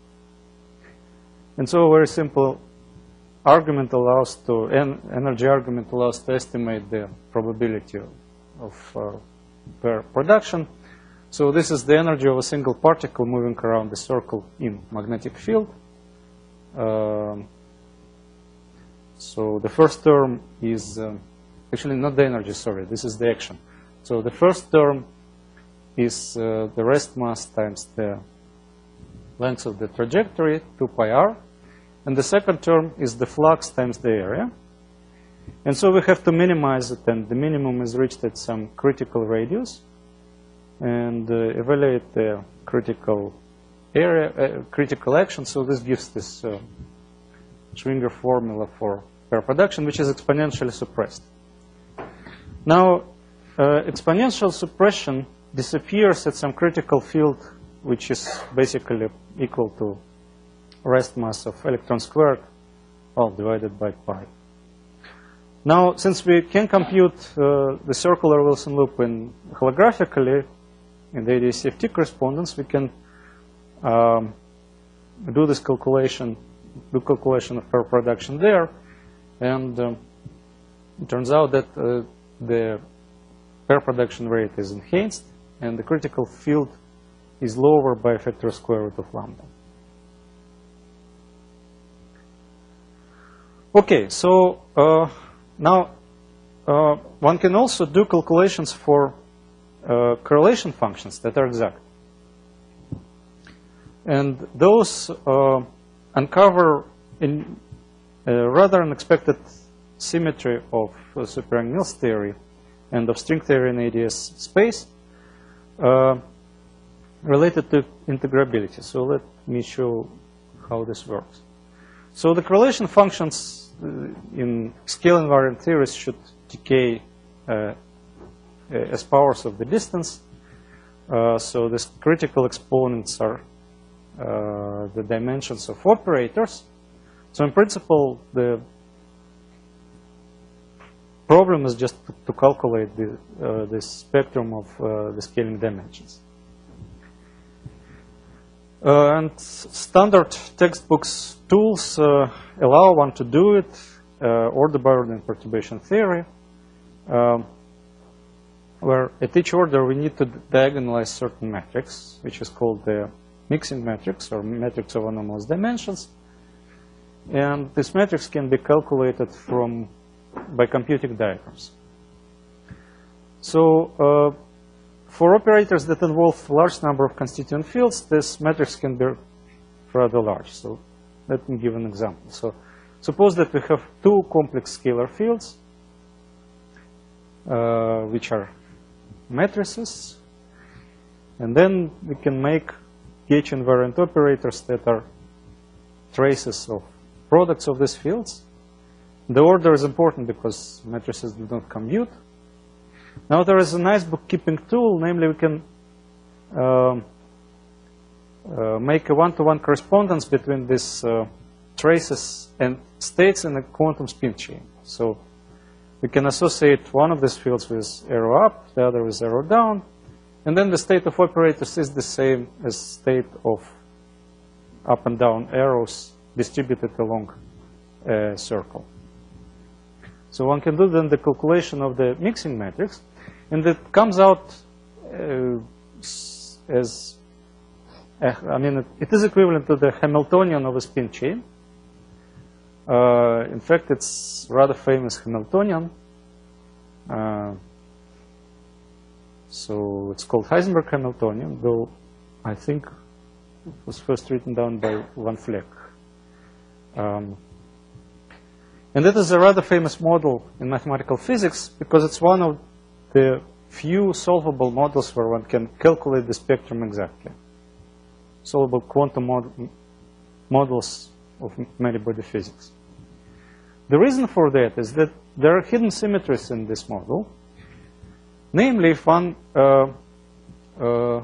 And so a very simple argument allows to, en energy argument allows to estimate the probability of uh, pair production. So this is the energy of a single particle moving around the circle in magnetic field. Um, so the first term is, um, actually not the energy, sorry, this is the action. So the first term is uh, the rest mass times the length of the trajectory, two pi r. And the second term is the flux times the area. And so we have to minimize it, and the minimum is reached at some critical radius. And uh, evaluate the critical area, uh, critical action. So this gives this uh, Schwinger formula for pair production, which is exponentially suppressed. Now, uh, exponential suppression disappears at some critical field, which is basically equal to rest mass of electron squared, all divided by pi. Now, since we can compute uh, the circular Wilson loop in holographically in the A D A C F T correspondence, we can um, do this calculation, do calculation of pair production there, and um, it turns out that uh, the pair production rate is enhanced, and the critical field is lower by a factor square root of lambda. Okay, so uh, now uh, one can also do calculations for uh, correlation functions that are exact. And those uh, uncover in a rather unexpected symmetry of uh, Super-Yang-Mills theory and of string theory in A D S space uh, related to integrability. So let me show how this works. So the correlation functions uh, in scale invariant theories should decay uh, as powers of the distance. Uh, so these critical exponents are uh, the dimensions of operators. So in principle, the problem is just to, to calculate the, uh, the spectrum of uh, the scaling dimensions. Uh, and standard textbooks tools uh, allow one to do it, uh, order by order in perturbation theory, um, where at each order we need to diagonalize certain matrix, which is called the mixing matrix or matrix of anomalous dimensions. and this matrix can be calculated from by computing diagrams. So uh, for operators that involve a large number of constituent fields, this matrix can be rather large. So let me give an example. So suppose that we have two complex scalar fields, uh, which are matrices, and then we can make gauge invariant operators that are traces of products of these fields. The order is important because matrices do not commute. Now there is a nice bookkeeping tool, namely we can um, uh, make a one-to-one correspondence between these uh, traces and states in a quantum spin chain. So we can associate one of these fields with arrow up, the other with arrow down, and then the state of operators is the same as state of up and down arrows distributed along a circle. So one can do then the calculation of the mixing matrix, and it comes out uh, as, uh, I mean, it, it is equivalent to the Hamiltonian of a spin chain. Uh, in fact, it's rather famous Hamiltonian. Uh, so it's called Heisenberg Hamiltonian, though I think it was first written down by Van Vleck. Um, and that is a rather famous model in mathematical physics because it's one of the few solvable models where one can calculate the spectrum exactly. Solvable quantum mod models of many body physics. The reason for that is that there are hidden symmetries in this model. Namely, if one, uh, uh,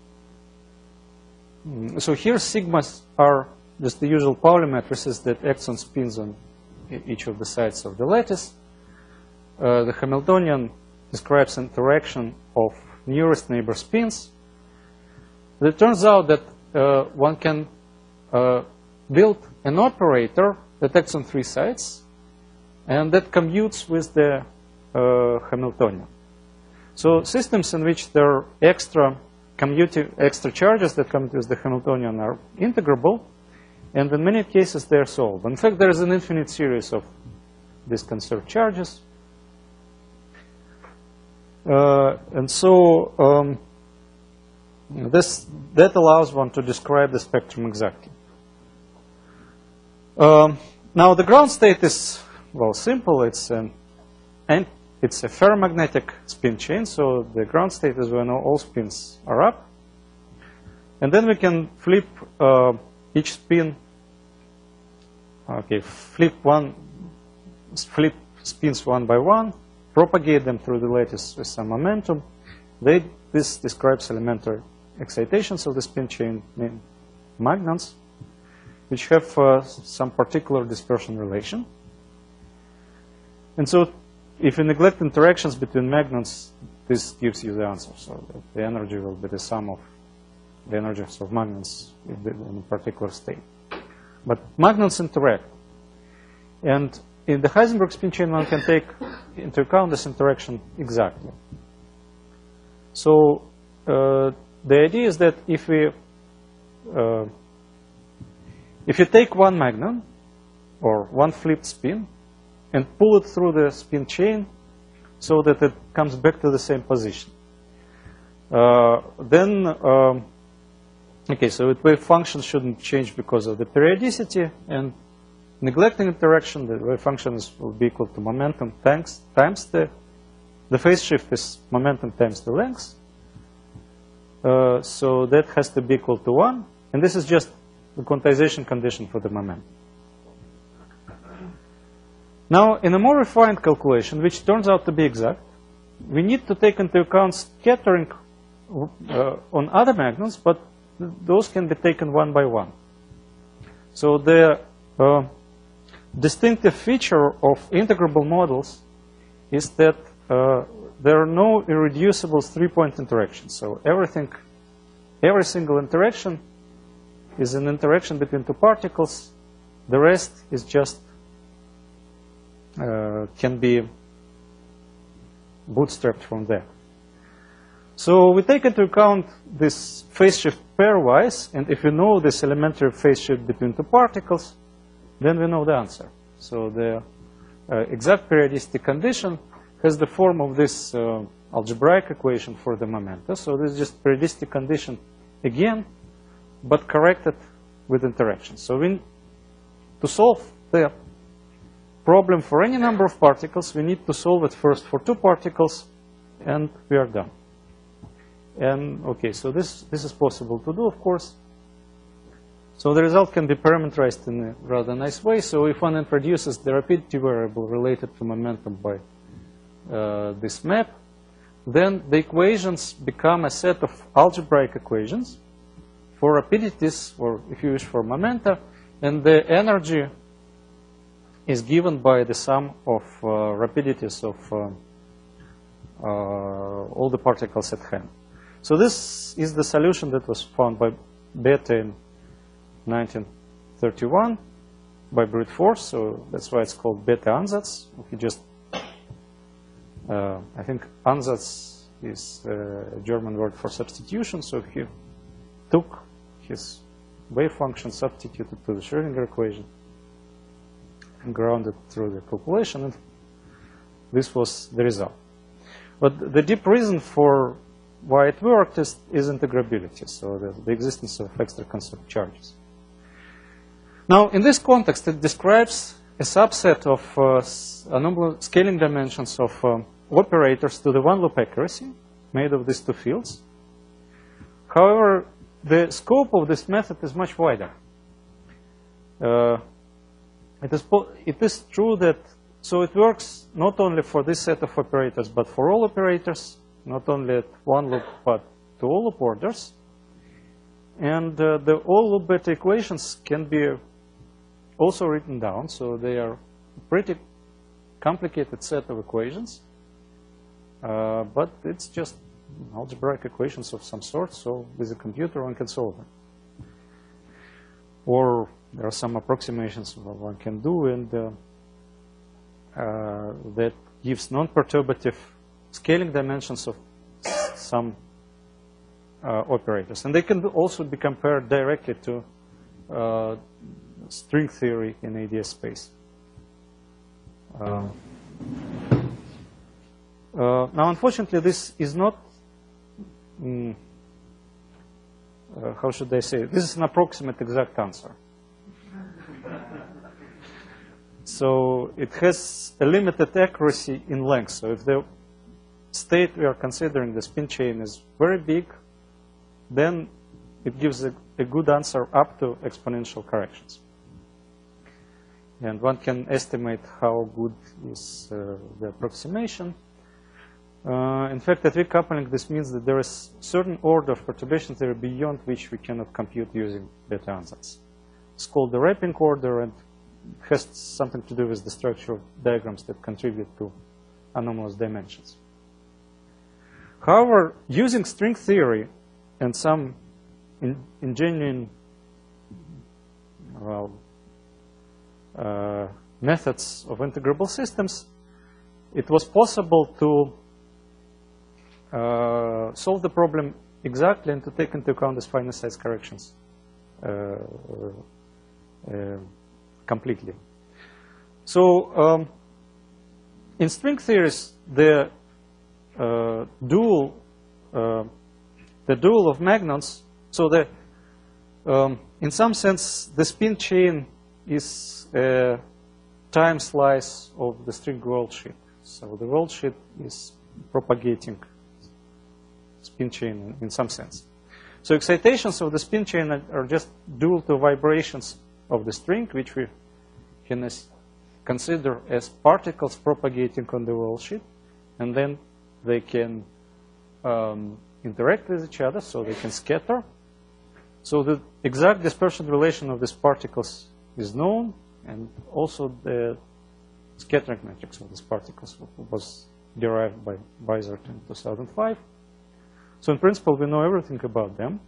so here sigmas are just the usual Pauli matrices that acts on spins on each of the sides of the lattice. Uh, the Hamiltonian describes interaction of nearest neighbor spins. It turns out that uh, one can uh, build an operator that acts on three sides, and that commutes with the uh, Hamiltonian. So systems in which there are extra commuting, extra charges that commute with the Hamiltonian are integrable, and in many cases they are solved. In fact, there is an infinite series of these conserved charges. Uh, and so um, this, that allows one to describe the spectrum exactly. Um, now the ground state is, well, simple. It's an, and it's a ferromagnetic spin chain, so the ground state is when all spins are up. And then we can flip uh, each spin, okay, flip one, flip spins one by one, propagate them through the lattice with some momentum. They, this describes elementary excitations of the spin chain named magnons, which have uh, some particular dispersion relation. And so if you neglect interactions between magnons, this gives you the answer. So the energy will be the sum of the energies of magnons in a particular state. But magnons interact. And in the Heisenberg spin chain, one can take into account this interaction exactly. So uh, the idea is that if we uh, if you take one magnon or one flipped spin and pull it through the spin chain so that it comes back to the same position, uh, then um, okay, so the wave function shouldn't change because of the periodicity, and neglecting interaction, the wave function is, will be equal to momentum times, times the, the phase shift is momentum times the length. Uh, so that has to be equal to one. And this is just the quantization condition for the momentum. Now, in a more refined calculation, which turns out to be exact, we need to take into account scattering uh, on other magnons, but th those can be taken one by one. So the uh, distinctive feature of integrable models is that uh, there are no irreducible three-point interactions. So everything, every single interaction is an interaction between two particles. The rest is just uh, can be bootstrapped from that. So we take into account this phase shift pairwise, and if you know this elementary phase shift between two particles, then we know the answer. So the uh, exact periodicity condition has the form of this uh, algebraic equation for the momenta. So this is just periodicity condition again, but corrected with interaction. So we, to solve the problem for any number of particles, we need to solve it first for two particles, and we are done. And okay, so this, this is possible to do, of course. So the result can be parameterized in a rather nice way. So if one introduces the rapidity variable related to momentum by uh, this map, then the equations become a set of algebraic equations for rapidities, or if you wish, for momenta, and the energy is given by the sum of uh, rapidities of uh, uh, all the particles at hand. So this is the solution that was found by Bethe in nineteen thirty-one by brute force. So that's why it's called Bethe ansatz. He just, uh, I think ansatz is a German word for substitution. So he took his wave function, substituted to the Schrödinger equation, and grounded through the calculation, and this was the result. But the deep reason for why it worked is, is integrability, so the, the existence of extra constant charges. Now, in this context, it describes a subset of uh, anomalous scaling dimensions of um, operators to the one loop accuracy made of these two fields. However, the scope of this method is much wider. Uh, It is, it is true that, so it works not only for this set of operators, but for all operators, not only at one loop, but to all loop orders. And uh, the all loop beta equations can be also written down, so they are a pretty complicated set of equations. Uh, but it's just algebraic equations of some sort, so with a computer one can solve them. Or there are some approximations one can do, and uh, uh, that gives non-perturbative scaling dimensions of some uh, operators. And they can also be compared directly to uh, string theory in A D S space. Uh, uh, now, unfortunately, this is not, mm, uh, how should I say, this is an approximate exact answer. So it has a limited accuracy in length. So if the state we are considering, the spin chain, is very big, then it gives a, a good answer up to exponential corrections. And one can estimate how good is uh, the approximation. Uh, in fact, at weak coupling, this means that there is a certain order of perturbation theory beyond which we cannot compute using beta ansatz. It's called the wrapping order, and has something to do with the structure of diagrams that contribute to anomalous dimensions. However, using string theory and some in, ingenious well, uh, methods of integrable systems, it was possible to uh, solve the problem exactly and to take into account these finite size corrections uh, uh, completely. So um, in string theories, the uh, dual, uh, the dual of magnons. So the, um, in some sense, the spin chain is a time slice of the string world sheet. So the world sheet is propagating spin chain in, in some sense. So excitations of the spin chain are, are just dual to vibrations of the string, which we can as consider as particles propagating on the world sheet, and then they can um, interact with each other, so they can scatter. So the exact dispersion relation of these particles is known, and also the scattering matrix of these particles was derived by Bizert in two thousand five. So in principle, we know everything about them.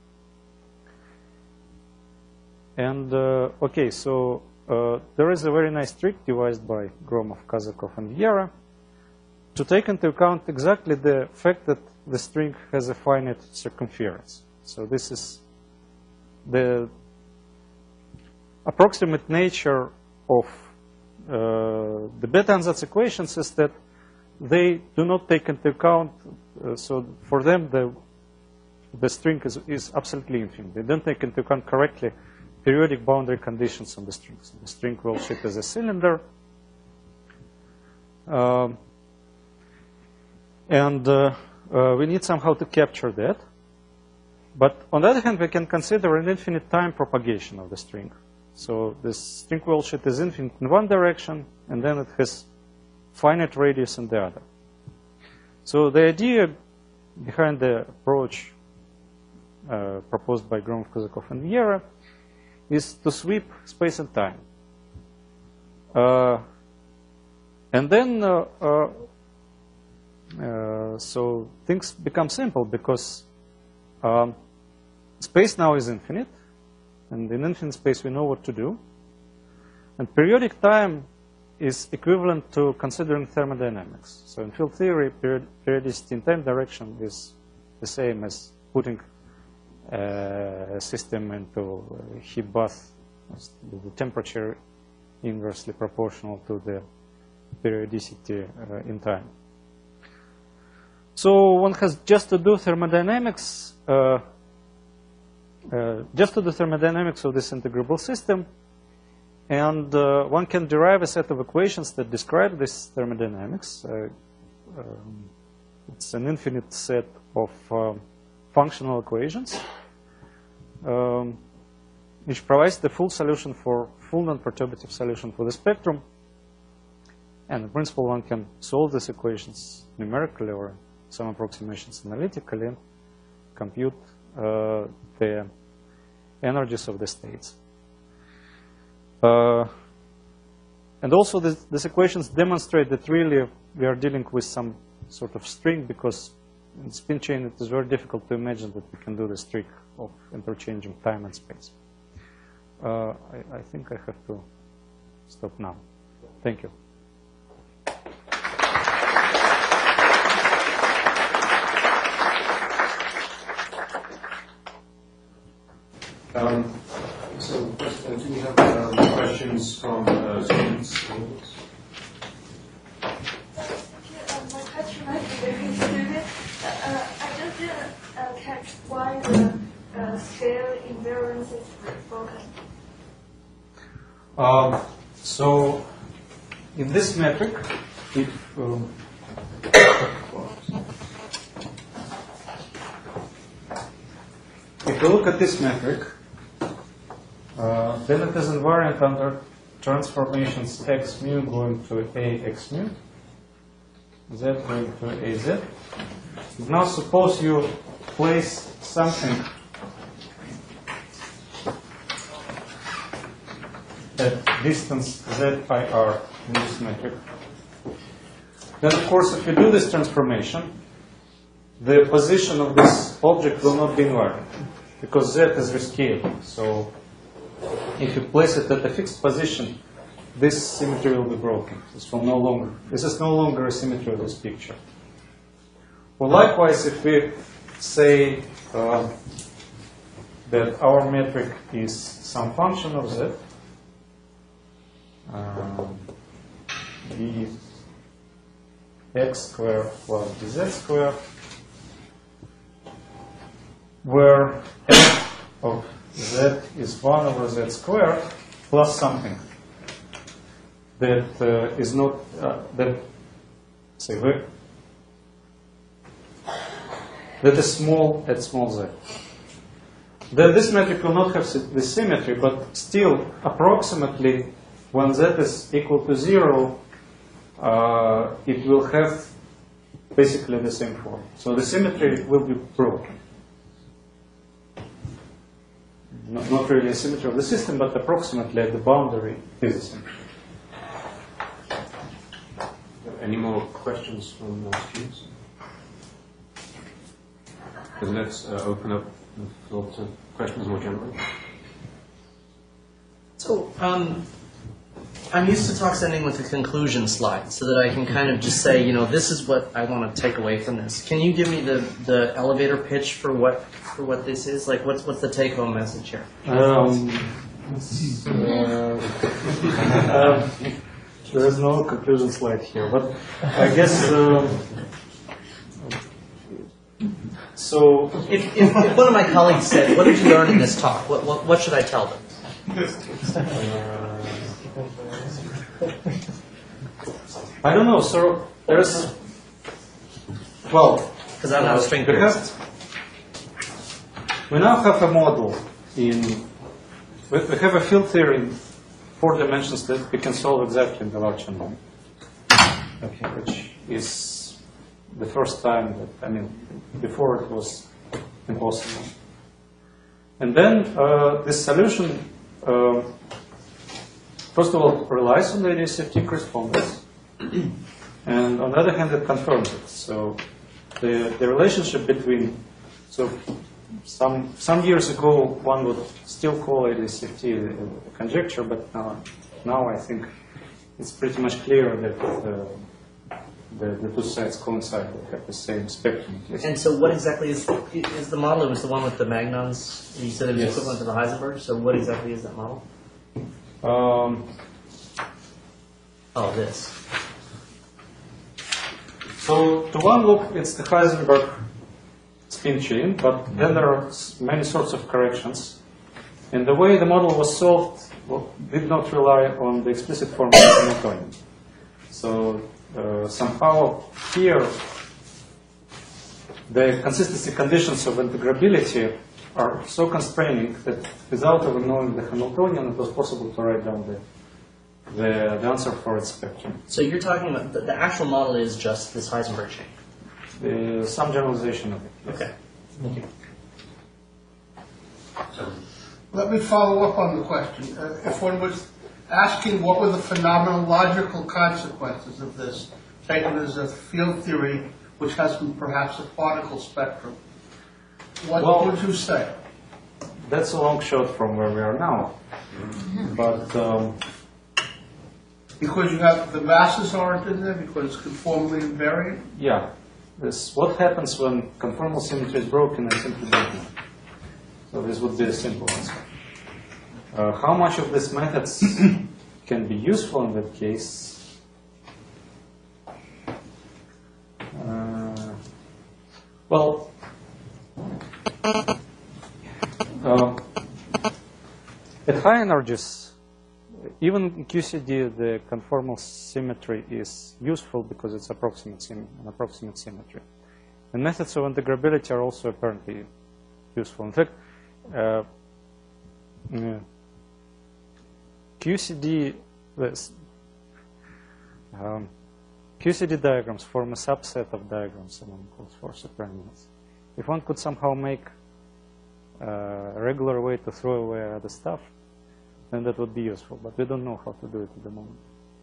And uh, okay, so uh, there is a very nice trick devised by Gromov, Kazakov, and Vieira to take into account exactly the fact that the string has a finite circumference. So this is the approximate nature of uh, the beta-ansatz equations is that they do not take into account, uh, so for them the, the string is, is absolutely infinite. They don't take into account correctly periodic boundary conditions on the string. So the string will ship as a cylinder. Um, and uh, uh, we need somehow to capture that. But on the other hand, we can consider an infinite time propagation of the string. So this string wheel sheet is infinite in one direction, and then it has finite radius in the other. So the idea behind the approach uh, proposed by Gromov, Kozakov, and Vieira is to sweep space and time. Uh, and then, uh, uh, uh, so things become simple because um, space now is infinite, and in infinite space we know what to do. And periodic time is equivalent to considering thermodynamics. So in field theory, period, periodicity in time direction is the same as putting uh, a system into a heat bath, the temperature inversely proportional to the periodicity uh, in time. So one has just to do thermodynamics, uh, uh, just to do thermodynamics of this integrable system, and uh, one can derive a set of equations that describe this thermodynamics. Uh, um, it's an infinite set of um, functional equations, um, which provides the full solution for full non-perturbative solution for the spectrum. And in principle, one can solve these equations numerically or some approximations analytically and compute uh, the energies of the states. Uh, and also, this, these equations demonstrate that really we are dealing with some sort of string, because in spin chain it is very difficult to imagine that we can do this trick of interchanging time and space. Uh, I, I think I have to stop now. Thank you. Um, so, first, uh, do we have um, questions from uh, students? Uh, my question might be very stupid. Uh, uh, I just didn't uh, catch why the uh, scale invariance is broken. Um, so, in this metric, if um, if you look at this metric, uh, then it is invariant under transformations x mu going to a x mu, z going to a z. Now suppose you place something at distance z pi r in this metric. Then of course if you do this transformation, the position of this object will not be invariant, because z is rescalable. So if you place it at a fixed position, this symmetry will be broken. This will no longer, this is no longer a symmetry of this picture. Well, likewise, if we say uh, that our metric is some function of z, um, d x squared plus dz squared, where f of z is one over z squared plus something that uh, is not, uh, that, say, that is small at small z. Then this metric will not have the symmetry, but still approximately when z is equal to zero, uh, it will have basically the same form. So the symmetry will be broken. Not, not really a symmetry of the system, but approximately at the boundary is a symmetry. Any more questions from uh, students? Then let's uh, open up the floor to questions more generally. So, um, I'm used to talks ending with a conclusion slide so that I can kind of just say, you know, this is what I want to take away from this. Can you give me the, the elevator pitch for what for what this is? Like, what's what's the take-home message here? Um, Uh, um, there is no conclusion slide here, but I guess. Um, so, If, if, if one of my colleagues said, "What did you learn in this talk?" What what, what should I tell them? I don't know. So there's well, Because I'm not a string we theorist. have we now have a model in we, we have a field theory in four dimensions that we can solve exactly in the large unknown. Okay, which is the first time that I mean before it was impossible. And then uh, this solution, uh, first of all, relies on the idiosyncratic correspondence, and on the other hand, it confirms it. So the the relationship between so some some years ago one would still call idiosyncratic a conjecture, but now now I think it's pretty much clear that uh, the the two sides coincide, they have the same spectrum. And so, what exactly is is the model? It was the one with the magnons. You said it was Yes. equivalent to the Heisenberg. So, what exactly is that model? Um, Oh, this. So to one look, it's the Heisenberg spin chain, but then there are s- many sorts of corrections. And the way the model was solved well, did not rely on the explicit form of Hamiltonian. So uh, somehow here, the consistency conditions of integrability are so constraining that without even knowing the Hamiltonian, it was possible to write down the the, the answer for its spectrum. So you're talking about the, the actual model is just this Heisenberg chain. Uh, some generalization of it. Yes. Okay. Thank you. Let me follow up on the question. Uh, if one was asking what were the phenomenological consequences of this, taken as a field theory which has perhaps a particle spectrum, what Well- would you say? That's a long shot from where we are now. But um, Because you have the masses aren't in there because it's conformally invariant? yeah, this what happens when conformal symmetry is broken and simply broken. So this would be a simple answer. Uh, how much of these methods can be useful in that case? Uh, well, uh, at high energies, even in Q C D, the conformal symmetry is useful because it's approximate sym an approximate symmetry. And methods of integrability are also apparently useful. In fact, uh, yeah, Q C D, this, um, Q C D diagrams form a subset of diagrams among closed-force supernomials. If one could somehow make uh, a regular way to throw away other stuff, then that would be useful, but we don't know how to do it at the moment.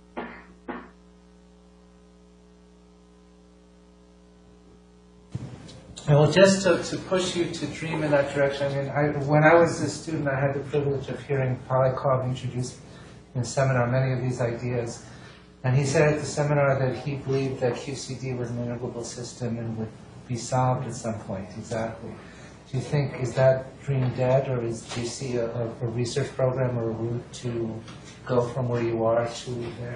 Well, just to, to push you to dream in that direction, I mean, I, when I was a student, I had the privilege of hearing Polyakov introduce in a seminar many of these ideas. And he said at the seminar that he believed that Q C D was an integrable system and would be solved at some point, exactly. Do you think, is that dream dead, or is, do you see a, a, a research program or a route to go from where you are to there?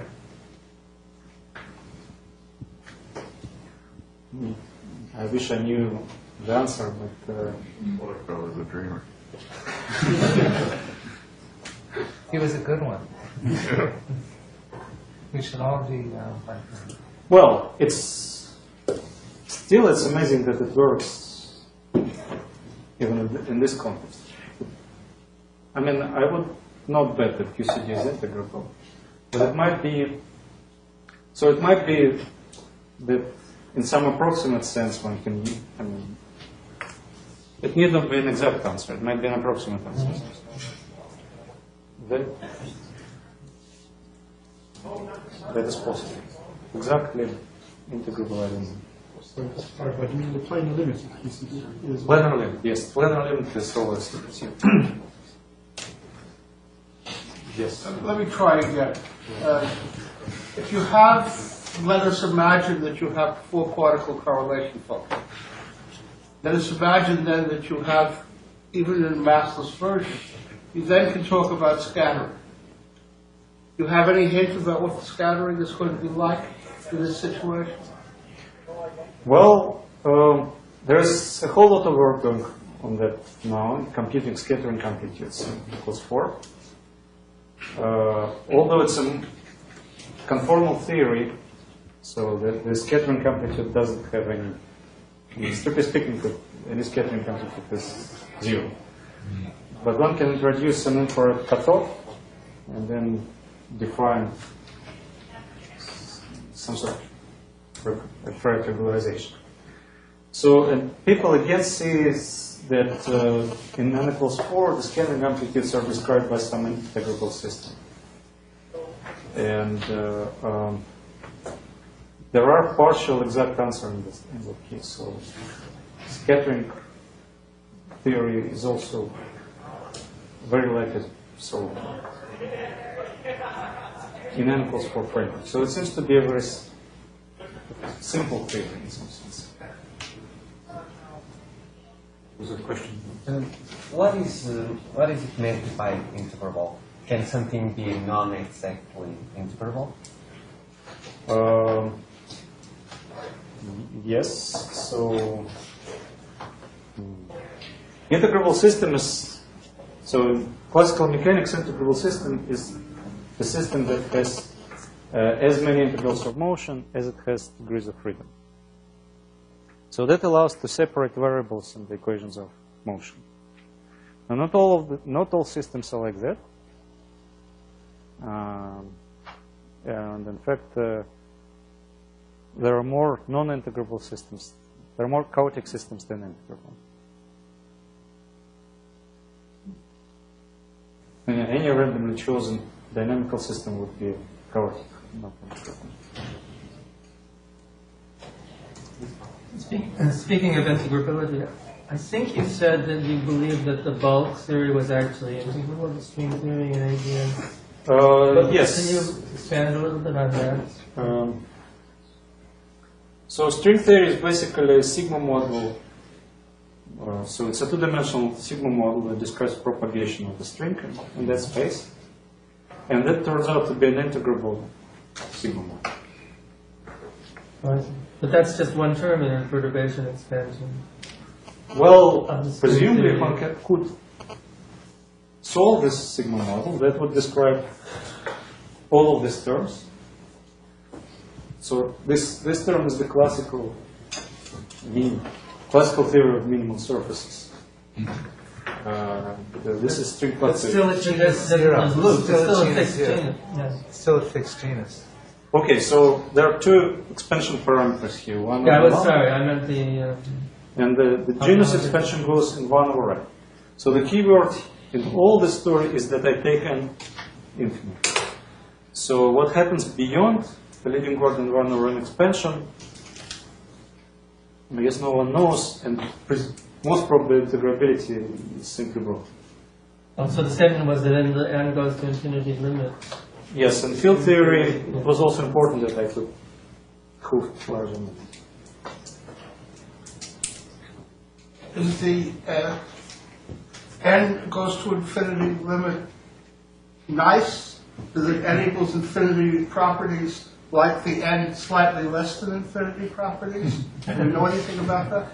I wish I knew the answer, but... Uh, Waterfell is a dreamer. He was a good one. We should all be uh, like that. well, it's... Still, it's amazing that it works, even in th- in this context. I mean, I would not bet that Q C D is integrable, but it might be... So it might be that in some approximate sense one can, I mean, it need not be an exact answer, it might be an approximate answer. That, that is possible. Exactly integrable, I don't know. Sorry, but you mean the planar limit of Q C D is Planar limit, yes, planar limit is always assumed. Yes. Let me try again. Uh, if you have, let us imagine that you have four particle correlation functions. Let us imagine then that you have, even in a massless version, you then can talk about scattering. Do you have any hint about what the scattering is going to be like in this situation? Well, um, there's a whole lot of work going on that now, computing scattering amplitudes in equals four. Uh, although it's a conformal theory, so the, the scattering amplitude doesn't have any, I mean, strictly speaking, any scattering amplitude is zero. But one can introduce an infrared cutoff and then define some sort of infrared regularization. So, and people again see that uh, in n equals four, the scattering amplitudes are described by some integrable system. And uh, um, there are partial exact answers in, this, in that case. So scattering theory is also very likely solved in n equals four framework. So it seems to be a very s- simple theory in some sense. Was there a question? Um, what is uh, what is it meant by integrable? Can something be non-exactly integrable? Um, yes. So hmm. integrable system is so in classical mechanics. Integrable system is the system that has uh, as many integrals of motion as it has degrees of freedom. So that allows to separate variables in the equations of motion. Now, not all of the, not all systems are like that. Um, and in fact, uh, there are more non-integrable systems. There are more chaotic systems than integrable. And any randomly chosen dynamical system would be chaotic, not integrable. Speak, uh, speaking of integrability, I think you said that you believe that the bulk theory was actually integral, the string theory and A D N. Uh, yes. Can you expand a little bit on that? Um, so string theory is basically a sigma model. Uh, so it's a two-dimensional sigma model that describes propagation of the string in, in that space. And that turns out to be an integrable sigma model. Right. But that's just one term in a perturbation expansion. Well, Of the string presumably theory. one ca- could solve this sigma model that would describe all of these terms. So this, this term is the classical mean, classical theory of minimal surfaces. Uh, this is string But plot still theory. a genus Zero. zero. Loop, it's still a genus fixed zero. genus. Yes. Still a fixed genus. Okay, so there are two expansion parameters here. One Yeah, I over was one, sorry. I meant the. Um, and the, the genus expansion goes in one over n. So the keyword in all this story is that I take n infinite. So what happens beyond the leading Gordon one over n expansion, I guess no one knows, and pres- most probably integrability is simply broken. oh, so the statement was that n, the n goes to infinity limit. Yes, and field theory, it was also important that I could prove large enough. Is the uh, n goes to infinity limit nice? Does it n equals infinity properties like the n slightly less than infinity properties? Do you know anything about that?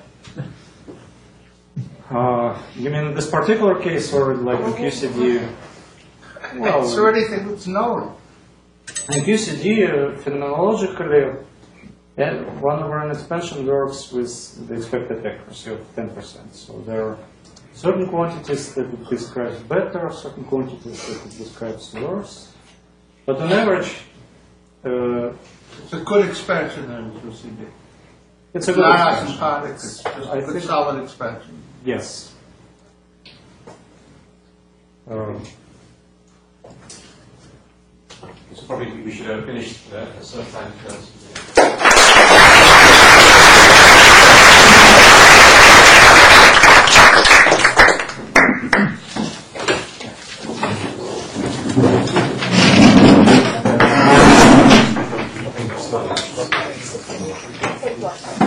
Uh, you mean in this particular case, or like in Q C D? Well, Is there anything that's known? in Q C D, uh, phenomenologically, n, one over n expansion works with the expected accuracy of ten percent. So there are certain quantities that it describes better, certain quantities that it describes worse. But on average, uh, It's a good expansion then, Q C D. it's a good Not expansion. asymptotic, it's just I a good think- solid expansion. Yes. Um, So probably we should uh, finish uh, some time. Take one.